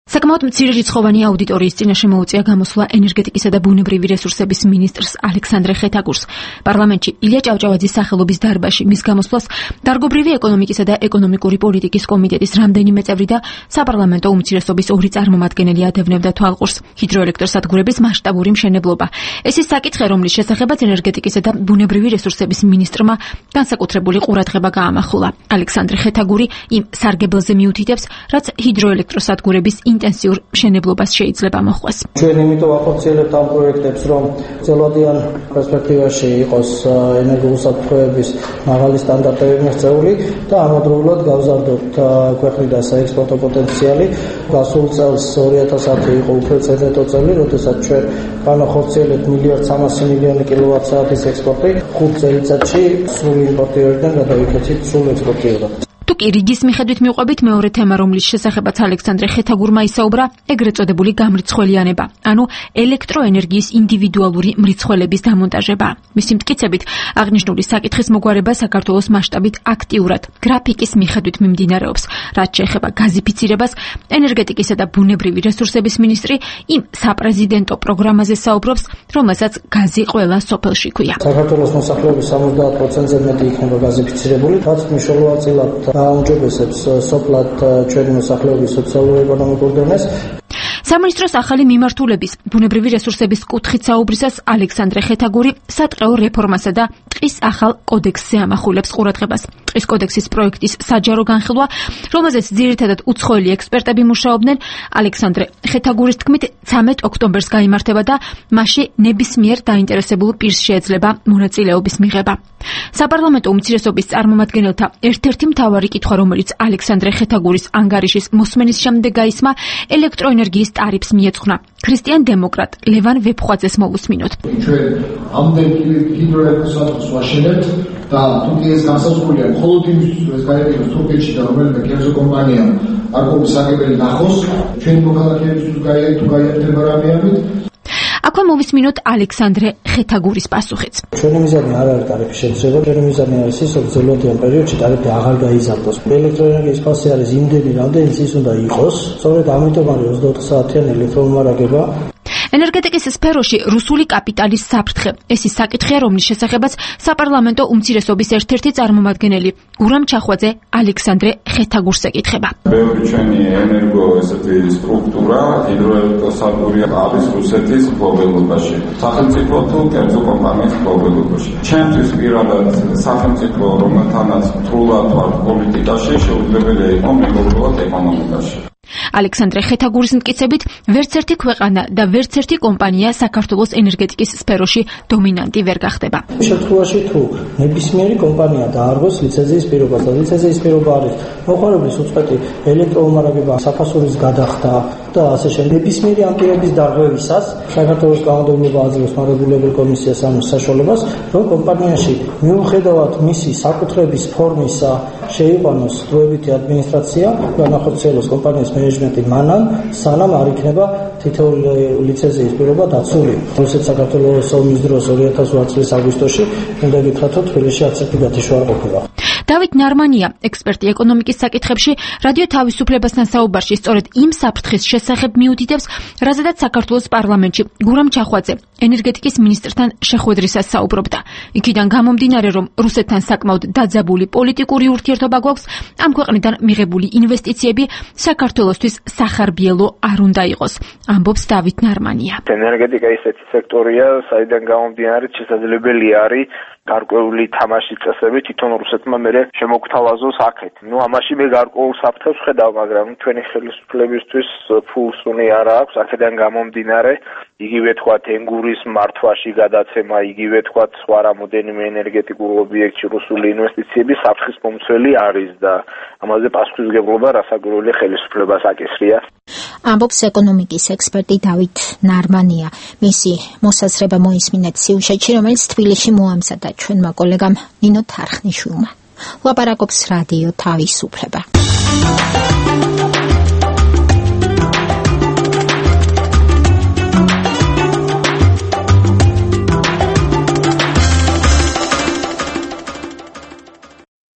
საკმაოდ მცირე რიცხოვანი აუდიტორიის წინაშე მოუწია გამოსვლა ენერგეტიკისა და ბუნებრივი რესურსების მინისტრს ალექსანდრე ხეთაგურს. პარლამენტში ილია ჭავჭავაძის სახელობის დარბაზში მის გამოსვლას დარგობრივი ეკონომიკისა და ეკონომიკური პოლიტიკის კომიტეტის რამდენიმე წევრი და საპარლამენტო უმცირესობის ორი წარმომადგენელი ადევნებდა თვალყურს. ჰიდროელექტროსადგურების მასშტაბური მშენებლობა. ეს ის საკითხი, რომლის შესახებაც ენერგეტიკისა და ბუნებრივი რესურსების მინისტრმა განსაკუთრებული ყურადღება გაამახვილა. ალექსანდრე ხეთაგური იმ სარგებელზე მიუთითებს, რაც ჰიდროელექტროსადგურების ინტენსიურ მშენებლობას შეიძლება მოხდეს. ჩვენ იმიტომ ახორციელებთ ამ პროექტებს, რომ წელვადიან პერსპექტივაში იყოს ენერგოუსაფრთხოების მაღალი სტანდარტები მიღწეული და ამავდროულად გავზარდოთ ქვეყნიდან საექსპორტო პოტენციალი. გასულ წელს ორი ათას ათი იყო უფრო წელიწადო წელი, როდესაც ჩვენ განახორციელებთ მილიარდ სამასი მილიონი კილოვატ-საათის ექსპორტი, ხუთ წელიწადში სრული იმპორტიორიდან გადავიქცეთ სრულ ექსპორტიორად. თუკი რიგის მიხედვით მივყვებით, მეორე თემა, რომლის შესახებაც ალექსანდრე ხეთაგურმა ისაუბრა, ეგრეთ წოდებული გამრიცხველიანება, ანუ ელექტროენერგიის ინდივიდუალური მრიცხველების დამონტაჟება. მისი მტკიცებით, აღნიშნული საკითხის მოგვარება საქართველოს მასშტაბით აქტიურად გრაფიკის მიხედვით მიმდინარეობს. რაც შეეხება გაზიფიცირებას, ენერგეტიკისა და ბუნებრივი რესურსების მინისტრი იმ საპრეზიდენტო პროგრამაზე საუბრობს, რომელსაც გაზი ყველა სოფელში ქვია. საქართველოს მოსახლეობის სამოცდაათ პროცენტზე მეტი იქნება გაზიფიცირებული, რაც მნიშვნელოვან წილად აუმჯობესებს სოფლად ჩვენი მოსახლეობის სოციალურ-ეკონომიკურ დონეს. სამინისტროს ახალი მიმართულების ბუნებრივი რესურსების კუთხით საუბრისას ალექსანდრე ხეთაგური სატყეო რეფორმასა და ტყის ახალ კოდექსზე ამახვილებს ყურადღებას. ტყის კოდექსის პროექტის საჯარო განხილვა, რომელზეც ძირითადად უცხოელი ექსპერტები მუშაობდნენ, ალექსანდრე ხეთაგურის თქმით ცამეტ ოქტომბერს გაიმართება და მასში ნებისმიერ დაინტერესებულ პირს შეეძლება მონაწილეობის მიღება. საპარლამენტო უმცირესობის წარმომადგენელთა ერთ-ერთი მთავარი კითხვა, რომელიც ალექსანდრე ხეთაგურის ანგარიშის მოსმენის შემდეგ გაისმა, ელექტროენერგიის ტარიფს მიეძღვნა. ქრისტიან დემოკრატ ლევან ვეფხვაძეს მოვუსმინოთ. ჩვენ ამდენ ჰიდროელექტროსადგურს ვაშენებთ და თუკი ეს განსაზღვრულია მხოლოდ იმისთვის, რომ ეს გაიყენოს თურქეთში და რომელიმე კერძო კომპანიამ არქოვის საგებელი ნახოს, ჩვენი მოქალაქეებისთვის გაიერთება რამე ამით. აქვე მოვისმინოთ ალექსანდრე ხეთაგურის პასუხიც. ჩვენი მიზანი არ არის ტარიფის შემცირება, ჩვენი მიზანი არის ის, რომ ძველადიან პერიოდში ტარიფი აღარ გაიზარდოს. ელექტროენერგიის ფასი არის იმდენი, რამდენიც ის უნდა იყოს. სწორედ ამიტომ არის ოცდაოთხ საათიანი ელექტრომომარაგება. ენერგეტიკის სფეროში რუსული კაპიტალის საფრთხე. ეს ის საკითხია, რომლის შესახებაც საპარლამენტო უმცირესობის ერთ-ერთი წარმომადგენელი გურამ ჩახვაძე ალექსანდრე ხეთაგურს ეკითხება. ბევრი ჩვენი ენერგო ესეთი სტრუქტურა ჰიდროელექტროსადგური არის რუსეთის მფლობელობაში. სახელმწიფო თუ კერძო კომპანიის მფლობელობაში. ჩემთვის პირადად სახელმწიფო, რომელთანაც სრულად ვარ პოლიტიკაში, შეუძლებელია იყო მეგობრულად ეკონომიკაში. ალექსანდრე ხეთაგურის მტკიცებით, ვერც ერთი ქვეყანა და ვერც ერთი კომპანია საქართველოს ენერგეტიკის სფეროში დომინანტი ვერ გახდება. შემთხვევაში თუ ნებისმიერი კომპანია დაარღვევს ლიცენზიის პირობას და ლიცენზიის პირობა არის მოხმარების უწყვეტი ელექტრომომარაგება, საფასურის გადახდა და ასე შემდეგ. ნებისმიერი ამ პირების დარღვევისას საქართველოს კანონმდებლობა აძლევს მარაგულებელ კომისიას ამ საშუალებას, რომ კომპანიაში მიუხედავად მისი საკუთრების ფორმისა შეიყვანოს დროებითი ადმინისტრაცია, განახორციელოს კომპანიის მენეჯმენტი მანამ, სანამ არ იქნება თითოეული ლიცენზიის პირობა დაცული. რუსეთ-საქართველოს ომის დროს ორი ათას ოთხ წლის აგვისტოში უნდა გითხრათ, რომ თბილისში არც ერთი გათიშვა არ ყოფილა. დავით ნარმანია, ექსპერტი ეკონომიკის საკითხებში, რადიო თავისუფლებასთან საუბარში სწორედ იმ საფრთხის შესახებ მიუთითებს, რაზედაც საქართველოს პარლამენტში გურამ ჩახვაძე ენერგეტიკის მინისტრთან შეხვედრისას საუბრობდა. იქიდან გამომდინარე, რომ რუსეთთან საკმაოდ დაძაბული პოლიტიკური ურთიერთობა გვაქვს, ამ ქვეყნიდან მიღებული ინვესტიციები საქართველოსთვის სახარბიელო არ უნდა იყოს, ამბობს დავით ნარმანია. ენერგეტიკა ისეთი სექტორია, საიდან გამომდინარე შესაძლებელი არის გარკვეული თამაშის წესები თვითონ რუსეთმა მერე შემოგთავაზოს აქეთ. ნუ ამაში მე გარკვეულ საფრთხეს ვხედავ, მაგრამ თქვენი ხელისუფლებისთვის ფულსუნი არ აქვს. აქედან გამომდინარე, იგივე თქვა ენგურის მართვაში გადაცემა, იგივე თქვა სხვა რამოდენიმე ენერგეტიკულ ობიექტში რუსული ინვესტიციები საფრთხის მომცველი არის და ამაზე პასუხისმგებლობა რასაკვირველი ხელისუფლებას აკისრია. ამბობს ეკონომიკის ექსპერტი დავით ნარმანია. მისი მოსაზრება მოისმინეთ სიუჟეტში, რომელიც თბილისში მოამზადა ჩვენმა კოლეგამ ნინო თარხნიშვილმა. ლაპარაკობს რადიო თავისუფლება.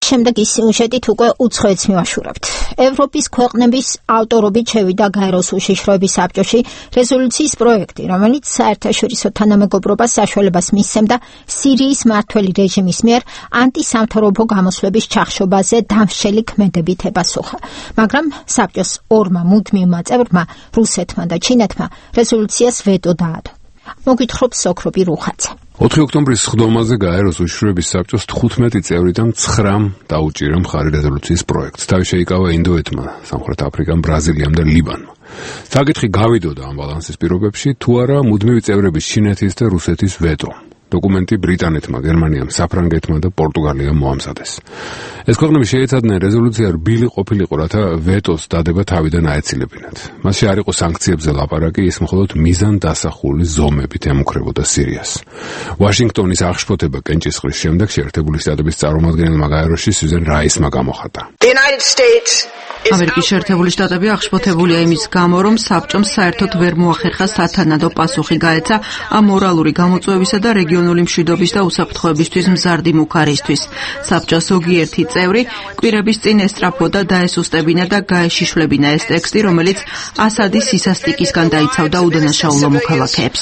შემდეგი სიუჟეტით უკვე უცხოეთს მივაშურებთ. ევროპის ქვეყნების ავტორობით შევიდა გაეროს უშიშროების საბჭოში რეზოლუციის პროექტი, რომელიც საერთაშორისო თანამეგობრობას საშუალებას მისცემდა სირიის მმართველი რეჟიმის მიერ ანტისამთავრობო გამოსვლების ჩახშობაზე დამრჩელი ქმედებით ებასუხა. მაგრამ საბჭოს ორმა მუდმივმა წევრმა, რუსეთმა და ჩინეთმა, რეზოლუციას ვეტო დაადო. მოგვითხრობს სოქრობი რუხაძე. ოთხი ოქტომბრის სხდომაზე გაეროს უშიშროების საბჭოს თხუთმეტი წევრიდან ცხრამ დაუჭირა მხარი რეზოლუციის პროექტს. თავი შეიკავა ინდოეთმა, სამხრეთ აფრიკამ, ბრაზილიამ და ლიბანმა. საკითხი გავიდოდა ამ ბალანსის პირობებში, თუ არა მუდმივი წევრების ჩინეთის და რუსეთის ვეტო. დოკუმენტი ბრიტანეთმა, გერმანიამ, საფრანგეთმა და პორტუგალიამ მოამზადეს. ეს ქვეყნები შეეცადნენ რეზოლუცია რბილი ყოფილიყო, რათა ვეტოს დადება თავიდან აეცილებინათ. მასში არ იყო სანქციებზე ლაპარაკი, ის მხოლოდ მიზან დასახული ზომებით ემუქრებოდა სირიას. ვაშინგტონის აღშფოთება კენჭისყრის შემდეგ შეერთებული შტატების წარმომადგენელმა გაეროში სიუზენ რაისმა გამოხატა. ამერიკის შეერთებული შტატები აღშფოთებულია იმის გამო, რომ საბჭომ საერთოდ ვერ მოახერხა სათანადო პასუხი გაეცა ამორალური გამოწვევისა და რეგიონული მშვიდობის და უსაფრთხოებისთვის მზარდი მუქარისთვის. საბჭოს ზოგიერთი წევრი კვირების წინ ესწრაფოდა დაესუსტებინა და გაეშიშვლებინა ეს ტექსტი, რომელიც ასადის სისასტიკისგან დაიცავდა უდანაშაულო მოქალაქეებს.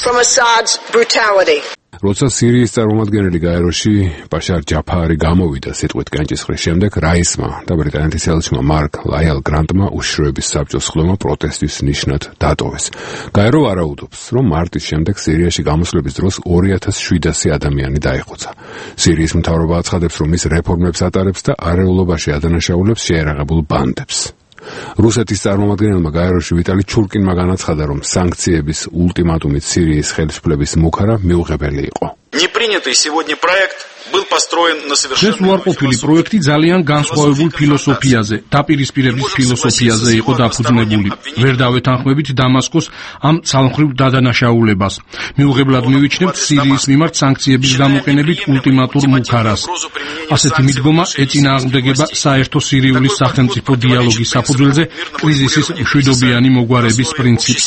როცა სირიის წარმომადგენელი გაეროში ბაშარ ჯაფარი გამოვიდა სიტყვით კენჭისყრის შემდეგ, რაისმა და ბრიტანეთის ელჩმა მარკ ლაიალ გრანტმა უშიშროების საბჭოს ხდომა პროტესტის ნიშნად დატოვეს. გაერო ვარაუდობს, რომ მარტის შემდეგ სირიაში გამოსვლების დროს ორი ათას შვიდასი ადამიანი დაიხოცა. სირიის მთავრობა აცხადებს, რომ ის რეფორმებს ატარებს და არეულობაში ადანაშაულებს შეერაღებულ ბანდებს. რუსეთის წარმომადგენელმა გაეროში ვიტალი ჩურკინმა განაცხადა, რომ სანქციების ულტიმატუმით სირიის ხელისუფლების მუქარა მიუღებელი იყო. Непринятый сегодня проект был построен на совершенно ეს უარყოფილი პროექტი ძალიან განსხვავებულ ფილოსოფიაზე, დაპირისპირების ფილოსოფიაზე იყო დაფუძნებული. ვერ დავეთანხმებით დამასკოს ამ ცალმხრივ დადანაშაულებას. მიუღებლად მივიჩნევთ სირიის მიმართ სანქციების გამოყენებით ულტიმატურ მუქარას. ასეთი მიდგომა ეწინააღმდეგება საერთო სირიული სახელმწიფო დიალოგის საფუძველზე კრიზისის მშვიდობიანი მოგვარების პრინციპს.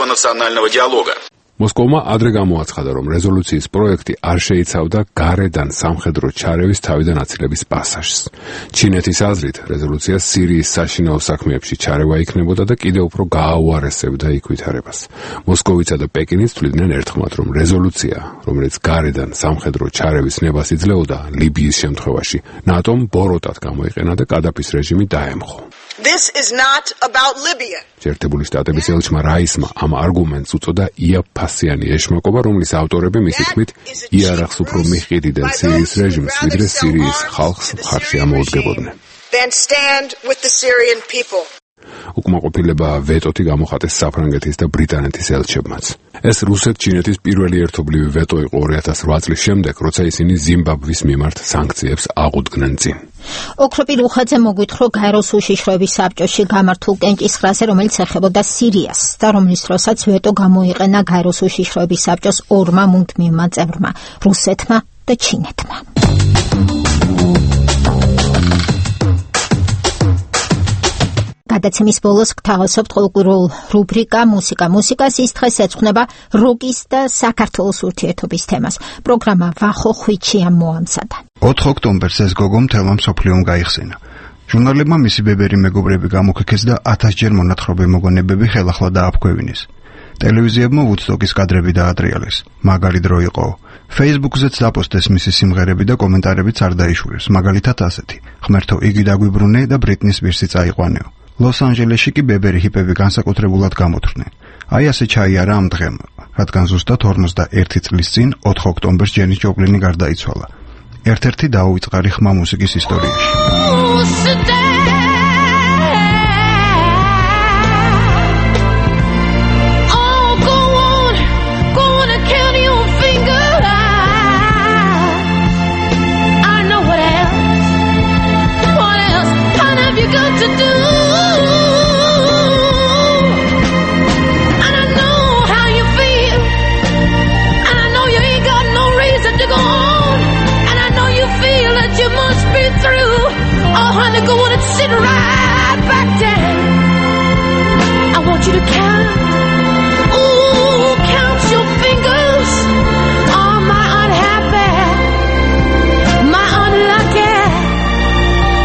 მოსკოვმა ადრე გამოაცხადა, რომ რეზოლუციის პროექტი არ შეიცავდა გარედან სამხედრო ჩარევის თავიდან აცილების პასაჟს. ჩინეთის აზრით, რეზოლუცია სირიის საშინაო საქმეებში ჩარევა იქნებოდა და კიდევ უფრო გააუარესებდა იქ ვითარებას. მოსკოვიცა და პეკინიც თვლიდნენ ერთხმად, რომ რეზოლუცია, რომელიც გარედან სამხედრო ჩარევის ნებას იძლეოდა ლიბიის შემთხვევაში, ნატომ ბოროტად გამოიყენა და კადაფის რეჟიმი დაემხო. This is not about Libya. შეერთებული შტატების ელჩმა რაისმა ამ არგუმენტს უწოდა იაფფასიანი ეშმაკობა, რომლის ავტორები მისი თქმით იარაღს უფრო მიჰყიდდნენ სირიის რეჟიმს, ვიდრე სირიის ხალხს მხარში ამოუდგებოდნენ. Then stand with the Syrian people. უკმაყოფილება ვეტოთი გამოხატეს საფრანგეთის და ბრიტანეთის ელჩებმაც. ეს რუსეთ-ჩინეთის პირველი ერთობლივი ვეტო იყო ორი ათას რვა წლის შემდეგ, როცა ისინი ზიმბაბვის მიმართ სანქციებს აღუდგნენ წინ. ოქროპი რუხაძე მოგვითხრა გაეროს უშიშროების საბჭოში გამართულ კენჭისყრაზე, რომელიც ეხებოდა სირიას და რომლის დროსაც ვეტო გამოიყენა გაეროს უშიშროების საბჭოს ორმა მუდმივმა წევრმა, რუსეთმა და ჩინეთმა. გადაცემის ბოლოს გთავაზობთ ყოველკვირეულ რუბრიკა მუსიკა მუსიკას. ის დღეს ეძღვნება როკის და საქართველოს ურთიერთობის თემას. პროგრამა ვახო ხვიჩიამ მოამზადა. ოთხი ოქტომბერს ეს გოგო მთელმა მსოფლიომ გაიხსენა. ჟურნალებმა მისი ბებერი მეგობრები გამოქექეს და ათასჯერ მონათხრობი მოგონებები ხელახლა დააფქვევინეს. ტელევიზიებმა ვუდსტოკის კადრები დაატრიალეს. მაგარი დრო იყო. Facebook-ზეც დაპოსტეს მისი სიმღერები და კომენტარებიც არ დაიშურეს. მაგალითად ასეთი: ღმერთო, იგი დაგვიბრუნე და ბრიტნის ვირსი წაიყვანეო. ლოს-ანჯელესში კი ბებერი ჰიპები განსაკუთრებულად გამოთხრნენ. აი ასე ჩაიარა ამ დღემ, რადგან ზუსტად ორმოცდაერთი წლის წინ, ოთხი ოქტომბერს ჯენის ჯოპლინი გარდაიცვალა. ერთ-ერთი დაუვიწყარი ხმა მუსიკის ისტორიაში. Go on and sit right back down. I want you to count, ooh, count your fingers. Oh, my unhappy, my unlucky,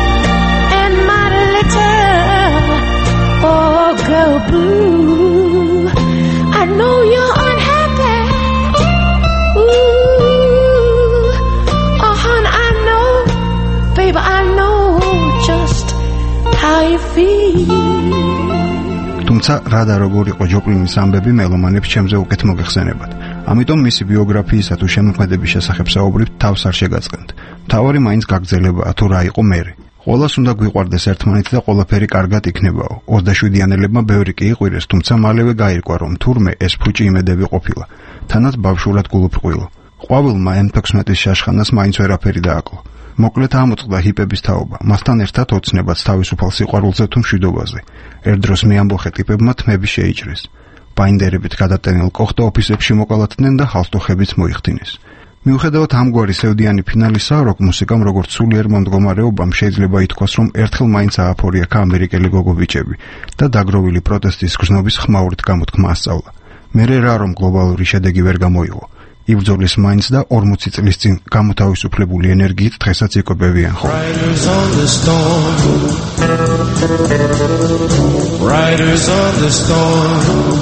Ooh, I know you're unhappy. Ooh, oh honey, I know, baby, I know just how you feel. თუმცა რა და როგორ იყო ჯოპლინის ამბები მელომანებს ჩემზე უკეთ მოგეხსენებათ. ამიტომ მისი ბიოგრაფიისა თუ შემოქმედების შესახებ საუბრით თავს არ შეგაწყენთ. მთავარი მაინც გაგრძელებაა თუ რა იყო მერე. ყველას უნდა გვიყვარდეს ერთმანეთი და ყველაფერი კარგად იქნებაო. ოცდაშვიდიანელებმა ბევრი კი იყვირეს, თუმცა მალევე გაირკვა, რომ თურმე ეს ფუჭი იმედები ყოფილა. თანაც ბავშვურად გულუფრყვილო. ყვავილმა ემ თექვსმეტის შაშხანას მაინც ვერაფერი დააკლო. მოკლედ ამოწყდა ჰიპების თაობა. მასთან ერთად ოცნებაც თავისუფალ სიყვარულზე თუ მშვიდობაზე. ერთ დროს მეამბოხე ტიპებმა თმები შეიჭრეს. ბაინდერებით გადატენილ კოხტა ოფისებში მოკალათდნენ და ჰალსტუხებიც მოიხდინეს. მიუხედავად ამგვარი სევდიანი ფინალისა, როკ მუსიკამ როგორც სულიერ მომდგომარეობამ შეიძლება ითქვას, რომ ერთხელ მაინც ააფორიახა ამერიკელი გოგობიჭები და დაგროვილი პროტესტის გრძნობის ხმაურით გამოთქმა ასწავლა. მერე რა რომ გლობალური შედეგი ვერ გამოიღო. იბრძოლის მაინც და ორმოცი წლის წინ გამოთავისუფლებული ენერგიით დღესაც იკვებებიან ხოლმე. Riders on the storm.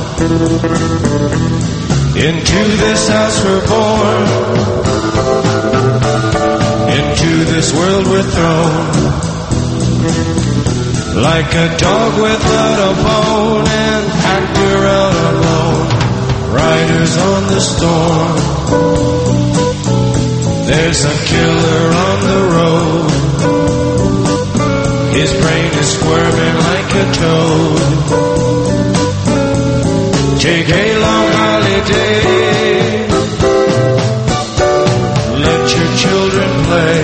Into this house we're born. Into this world we're thrown. Like a dog without a bone and packed around alone. Riders on the storm. There's a killer on the road. His brain is squirming like a toad. Take a long holiday. Let your children play.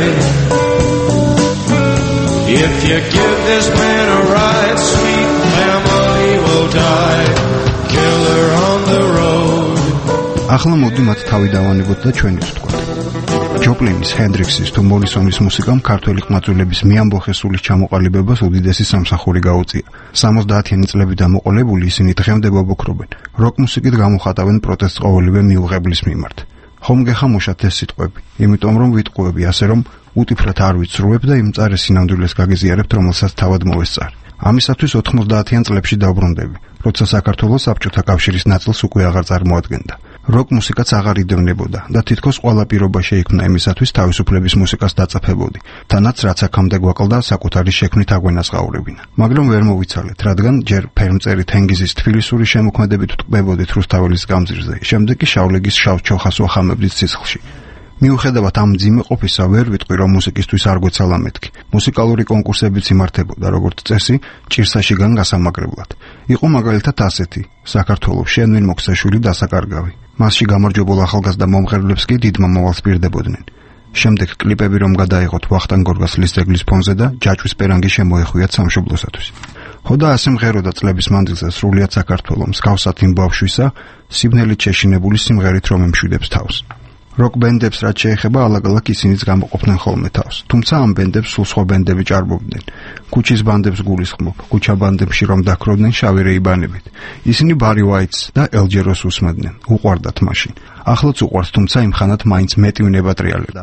If you give this man a ride, sweet family will die. Killer on the road. ახლა მოდი მათ თავი დავანებოთ და ჩვენიც ვთქვათ. ჯოპლინის, ჰენდრიქსის თუ მორისონის მუსიკამ ქართველი ყმაწვილების მეამბოხესულის ჩამოყალიბებას უდიდესი სამსახური გაუწია. სამოცდაათიანი წლებიდან მოყოლებული ისინი დღემდე ბობოქრობენ. როკ მუსიკით გამოხატავენ პროტესტს ყოველივე მიუღებლის მიმართ. ხომ გეხამოშათ ეს სიტყვები, იმიტომ რომ ვიტყუები ასე რომ უტიფრად არ ვიცრუებ და იმ მწარე სინამდვილეს გაგიზიარებთ, რომელსაც თავად მოვესწარ. ამისათვის ოთხმოცდაათიან წლებში დავბრუნდები, როცა საქართველოს საბჭოთა კავშირის ნაწილს უკვე აღარ წარმოადგენდა. როკ მუსიკაც აღარ იდევნებოდა და თითქოს ყველა პირობა შეიქმნა იმისათვის თავისუფლების მუსიკას დაწაფებოდი, თანაც რაც აქამდე გვაკლდა საკუთარი შექმნით აგვენაზღაურებინა. მაგრამ ვერ მოვიცალეთ, რადგან ჯერ ფერმწერი თენგიზის თბილისური შემოქმედებით ვტყბებოდით რუსთაველის გამზირზე, შემდეგ კი შავლეგის შავ-ჩოხას ვახამებდით სისხლში. მიუხედავად ამ მძიმე ყოფისა, ვერ ვიტყვი, რომ მუსიკისთვის არ გვეცალა მეთქი. მუსიკალური კონკურსებიც იმართებოდა, როგორც წესი, ჭირსაშიგან გასამაგრებლად. იყო მაგალითად ასეთი: საქართველოს შენვინ მოქსაშვილი დასაკარგავი. მასში გამარჯვებულ ახალგაზრდა მომღერლებს კი დიდ მომავალს პირდებოდნენ. შემდეგ კლიპები რომ გადაიღოთ ვახტანგ გორგასლის ძეგლის ფონზე და ჯაჭვის პერანგი შემოეხვიათ სამშობლოსათვის. ხო და ასე მღეროდა წლების მანძილზე სრულიად საქართველოს მსგავსად იმ ბავშვისა, სიბნელით შეშინებული სიმღერით რომ ემშვიდებს თავს. როკ ბენდებს რაც შეეხება, ალაგ-ალაგ ისინიც გამოყოფდნენ ხოლმე თავს. თუმცა ამ ბენდებს სულ სხვა ბენდები ჭარბობდნენ. ქუჩის ბანდებს გულისხმობ, ქუჩა ბანდებში რომ დაქროდნენ შავი რეიბანებით. ისინი ბარი ვაიტს და ელჯეროს უსმენდნენ. უყვარდათ მაშინ. ახლაც უყვართ, თუმცა იმ ხანად მაინც მეტი ვინება ტრიალებდა.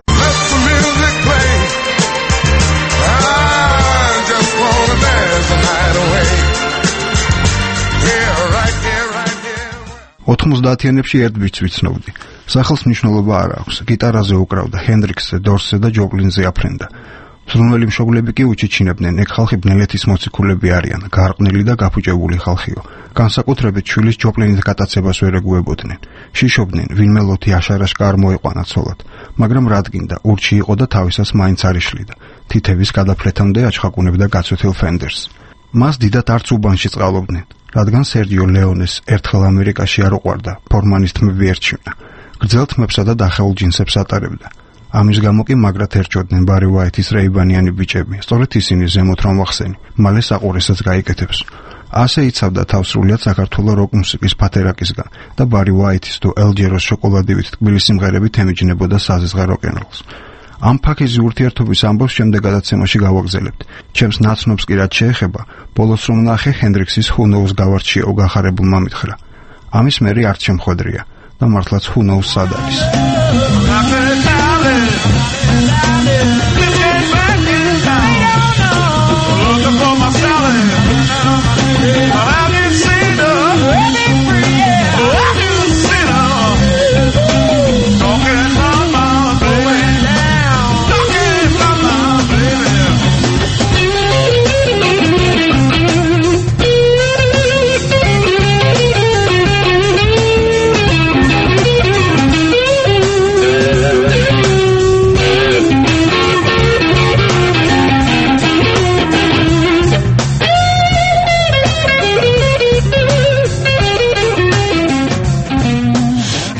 ოთხმოცდაათიანებში ერთ ბიჭს ვიცნობდი. სახელს მნიშვნელობა არ აქვს. გიტარაზე უკრავდა, ჰენდრიქსზე, დორსზე და ჯოპლინზე აფრენდა. ზრუნველი მშობლები კი უჩიჩინებდნენ, ეგ ხალხი ბნელეთის მოციქულები არიან, გარყვნილი და გაფუჭებული ხალხიო. განსაკუთრებით შვილის ჯოპლინით გატაცებას ვერ ეგუებოდნენ. შიშობდნენ, ვინმე ლოთი აშარაშკა არ მოეყვანა ცოლად, მაგრამ რადგინდა, ურჩი იყო და თავისას მაინც არ იშლიდა. თითების გადაფლეთამდე აჩხაკუნებდა გაცვეთილ ფენდერს. მას დიდად არც უბანში წყალობდნენ, რადგან სერჯიო ლეონეს ერთხელ ამერიკაში არ უყვარდა, ფორმანის თმები ერჩივნა. გრძელ თმებსა და დახეულ ჯინსებს ატარებდა. ამის გამო კი მაგრად ერჩოდნენ ბარი ვაიტის რეიბანიანი ბიჭები. სწორედ ისინი ზემოთ რომ ვახსენი, მალე საყურესაც გაიკეთებს. ასე იცავდა თავს სრულიად საქართველოს როკ მუსიკის ფათერაკისგან და ბარი ვაიტის თუ ელჯეროს შოკოლადივით თბილი სიმღერებით ემიჯნებოდა საზღვრა როკ-ენ-როლს. ამ ფაქიზი ურთიერთობის ამბავს შემდეგ გადაცემაში გავაგზავნებთ. ჩემს ნაცნობს კი რაც შეეხება, ბოლოს რომ ნახე ჰენდრიქსის Who Knows გავარჩიო გახარებულმა მითხრა. ამის მერე არც შემხვედრია და მართლაც Who Knows სად არის. Looking for my salad. I can see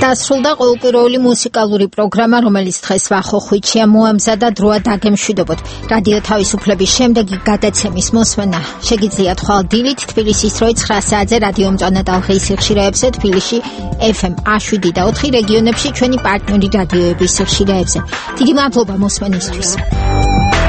დასრულდა ყოველკვირეული მუსიკალური პროგრამა, რომელიც დღეს ვახოხვიჩია მოამზადა დროა დაგემშვიდობოთ. რადიო თავისუფლების შემდეგი გადაცემის მოსმენა შეგიძლიათ ხვალ დილით თბილისის დროით ცხრა საათზე რადიო მწვანე ტალღის სიხშირეებზე, თბილისში ეფ ემ შვიდი და ოთხი რეგიონებში ჩვენი პარტნიორი რადიოების სიხშირეებზე. დიდი მადლობა მოსმენისთვის.